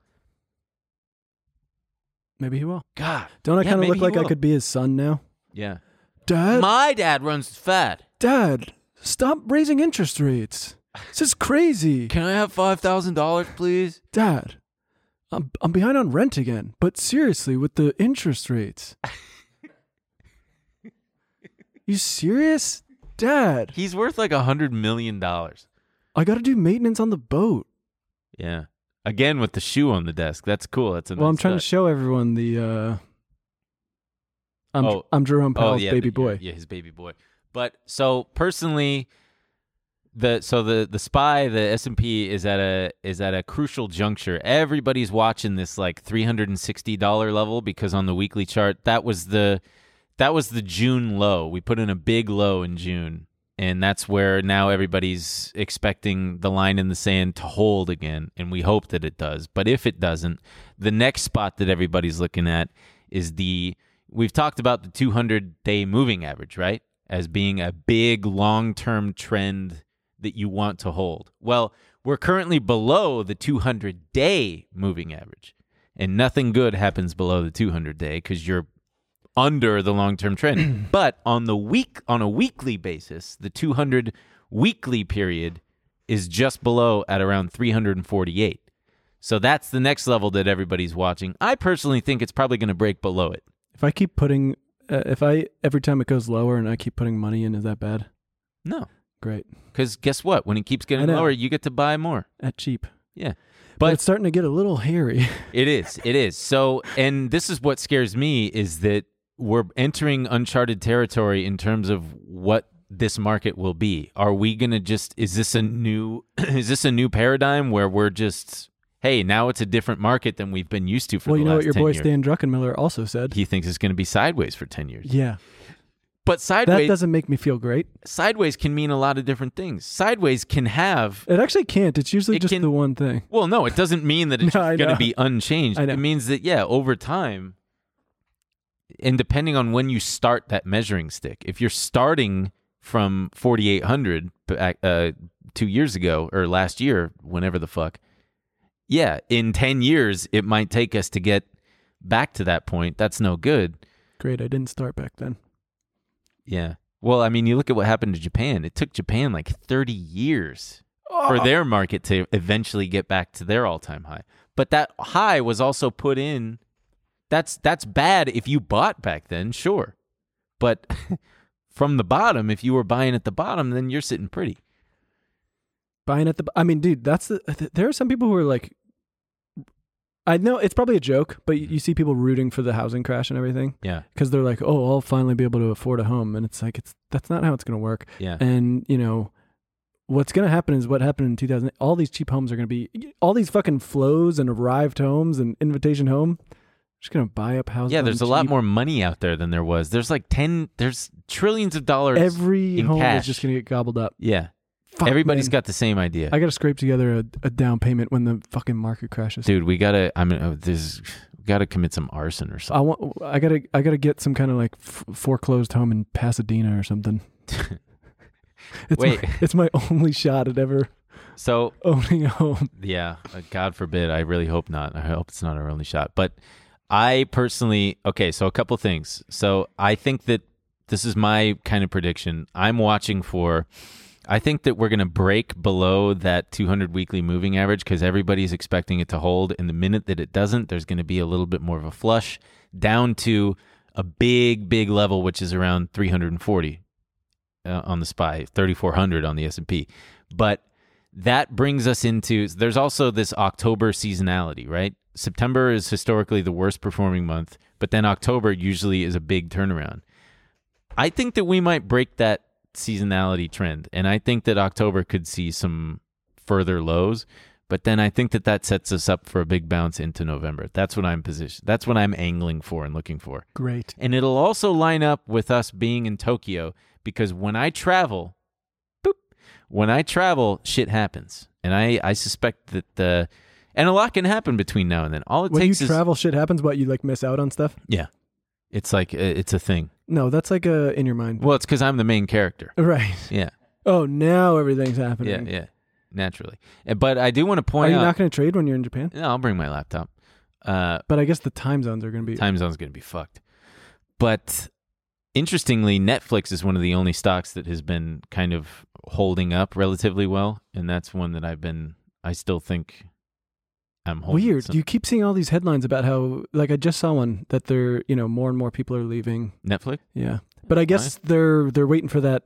Maybe he will. God. Don't I Yeah, kind of maybe look he like I will. could be his son now? Yeah. Dad, My dad runs Fed. Dad, stop raising interest rates. This is crazy. Can I have five thousand dollars, please? Dad, I'm I'm behind on rent again. But seriously, with the interest rates. You serious? Dad, He's worth like a hundred million dollars. I got to do maintenance on the boat. Yeah. Again with the shoe on the desk. That's cool. That's a Well, I'm nice trying to touch. show everyone the uh I'm Oh. I'm Jerome Powell's yeah, baby the- boy. Yeah, his baby boy. But so personally, the so the the S P Y, the S and P is at a is at a crucial juncture. Everybody's watching this like three hundred sixty dollars level, because on the weekly chart, that was the that was the June low. We put in a big low in June, and that's where now everybody's expecting the line in the sand to hold again, and we hope that it does. But if it doesn't, the next spot that everybody's looking at is the we've talked about the two hundred day moving average, right? As being a big long-term trend that you want to hold. Well, we're currently below the two hundred day moving average, and nothing good happens below the two hundred day because you're under the long-term trend. But on the week, on a weekly basis, the two hundred weekly period is just below at around three hundred forty-eight. So that's the next level that everybody's watching. I personally think it's probably going to break below it. If I keep putting uh, if I every time it goes lower and I keep putting money in, is that bad? No. Great. Because guess what? When it keeps getting I know. lower, you get to buy more. At cheap. Yeah. But, But it's starting to get a little hairy. it is. It is. So, and this is what scares me, is that we're entering uncharted territory in terms of what this market will be. Are we going to just, is this a new, is this a new paradigm where we're just, hey, now it's a different market than we've been used to for Well, the you know last what your ten boy years? Stan Druckenmiller also said. He thinks it's going to be sideways for ten years. Yeah. But That sideways, doesn't make me feel great. sideways can mean a lot of different things. Sideways can have, It actually can't. It's usually It just can- the one thing. well, no, it doesn't mean that it's No, I going to know. be unchanged. I know. It means that, yeah, over time, and depending on when you start that measuring stick, if you're starting from forty-eight hundred back, uh, two years ago or last year, whenever the fuck, yeah, in ten years, it might take us to get back to that point. That's no good. Great, I didn't start back then. Yeah. Well, I mean, you look at what happened to Japan. It took Japan like thirty years for their market to eventually get back to their all-time high. But that high was also put in. That's that's bad if you bought back then, sure. But from the bottom, if you were buying at the bottom, then you're sitting pretty. Buying at the, I mean, dude, that's the, there are some people who are like, I know it's probably a joke, but you, you see people rooting for the housing crash and everything. Yeah. Because they're like, oh, I'll finally be able to afford a home. And it's like, it's that's not how it's going to work. Yeah. And, you know, what's going to happen is what happened in two thousand eight. All these cheap homes are going to be, all these fucking flows and arrived homes and invitation home. Just going to buy up houses. Yeah, there's a cheap. lot more money out there than there was. There's like ten, there's trillions of dollars. Every in home cash. is just going to get gobbled up. Yeah. Fuck, Everybody's man. got the same idea. I got to scrape together a, a down payment when the fucking market crashes. Dude, we got to, I mean, oh, this, we got to commit some arson or I something. want. I gotta. I gotta get some kind of like f- foreclosed home in Pasadena or something. It's Wait. my, it's my only shot at ever So, owning a home. yeah, uh, God forbid. I really hope not. I hope it's not our only shot. But I personally, okay, so a couple things. So I think that this is my kind of prediction. I'm watching for, I think that we're going to break below that two hundred weekly moving average because everybody's expecting it to hold. And the minute that it doesn't, there's going to be a little bit more of a flush down to a big, big level, which is around three hundred forty uh, on the S P Y, thirty-four hundred on the S and P. But that brings us into, there's also this October seasonality, right? September is historically the worst performing month, but then October usually is a big turnaround. I think that we might break that seasonality trend, and I think that October could see some further lows, but then I think that that sets us up for a big bounce into November. That's what I'm positioned. That's what I'm angling for and looking for. Great. And it'll also line up with us being in Tokyo because when I travel, boop, when I travel, shit happens. And I, I suspect that the, and a lot can happen between now and then. All it When you takes is, travel, shit happens, but you like miss out on stuff. yeah, it's like, uh, it's a thing. No, that's like a in your mind. Well, it's because I'm the main character. Right. Yeah. Oh, now everything's happening. Yeah, yeah, naturally. Uh, But I do want to Are point you out. not going to trade when you're in Japan? No, I'll bring my laptop. Uh, But I guess the time zones are going to be. time zone's going to be fucked. But interestingly, Netflix is one of the only stocks that has been kind of holding up relatively well, and that's one that I've been. I still think I'm holding. Weird. some- You keep seeing all these headlines about how, like, I just saw one that they're, you know, more and more people are leaving. Netflix. Yeah, but I guess they're they're waiting for that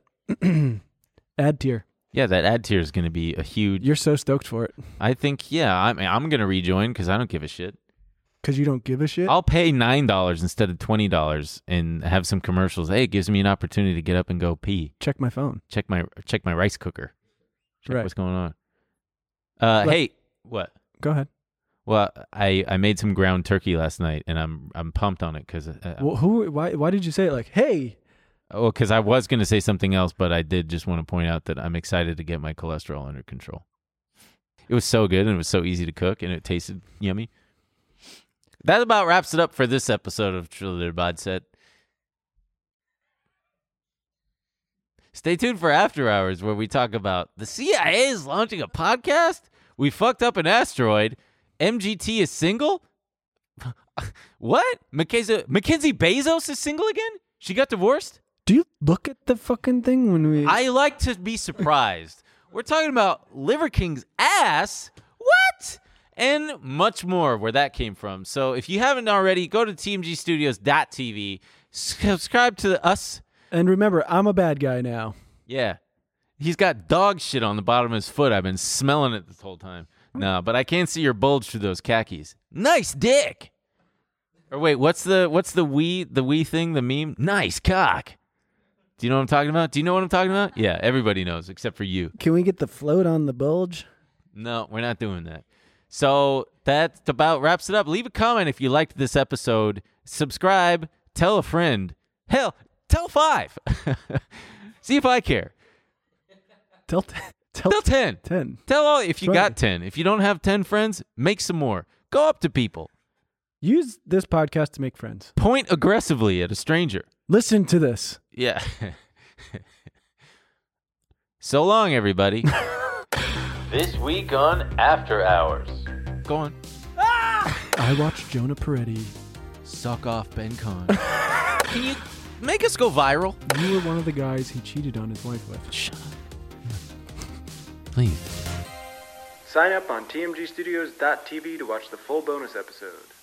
ad tier. Yeah, that ad tier is going to be a huge. You're so stoked for it I think. Yeah, I'm. I'm going to rejoin because I don't give a shit. because you don't give a shit. I'll pay nine dollars instead of twenty dollars and have some commercials. Hey, it gives me an opportunity to get up and go pee. Check my phone. Check my check my rice cooker. Check Right. what's going on. Uh, Let- hey, what? Go ahead. Well, I, I made some ground turkey last night, and I'm I'm pumped on it because uh, Well, who? Why? Why did you say it like, hey? well, because I was going to say something else, but I did just want to point out that I'm excited to get my cholesterol under control. It was so good, and it was so easy to cook, and it tasted yummy. That about wraps it up for this episode of Triller Bod Set. Stay tuned for After Hours, where we talk about the C I A is launching a podcast. We fucked up an asteroid. M G T is single. What? Mackenzie, Mackenzie Bezos is single again? She got divorced? Do you look at the fucking thing when we? I like to be surprised. We're talking about Liver King's ass. What? And much more where that came from. So if you haven't already, go to T M G Studios dot T V. Subscribe to us. And remember, I'm a bad guy now. Yeah. He's got dog shit on the bottom of his foot. I've been smelling it this whole time. No, but I can't see your bulge through those khakis. Nice dick. Or wait, what's the what's the wee the wee thing, the meme? Nice cock. Do you know what I'm talking about? Do you know what I'm talking about? Yeah, everybody knows except for you. Can we get the float on the bulge? No, we're not doing that. So that about wraps it up. Leave a comment if you liked this episode. Subscribe. Tell a friend. Hell, tell five. See if I care. Tell, t- tell, Tell ten. ten. Tell all if you twenty. got ten. If you don't have ten friends, make some more. Go up to people. Use this podcast to make friends. Point aggressively at a stranger. Listen to this. Yeah. So long, everybody. This week on After Hours. go on. I watched Jonah Peretti. Suck off Ben Kahn. Can you make us go viral? You were one of the guys he cheated on his wife with. Shut up. Please. Sign up on T M G Studios dot T V to watch the full bonus episode.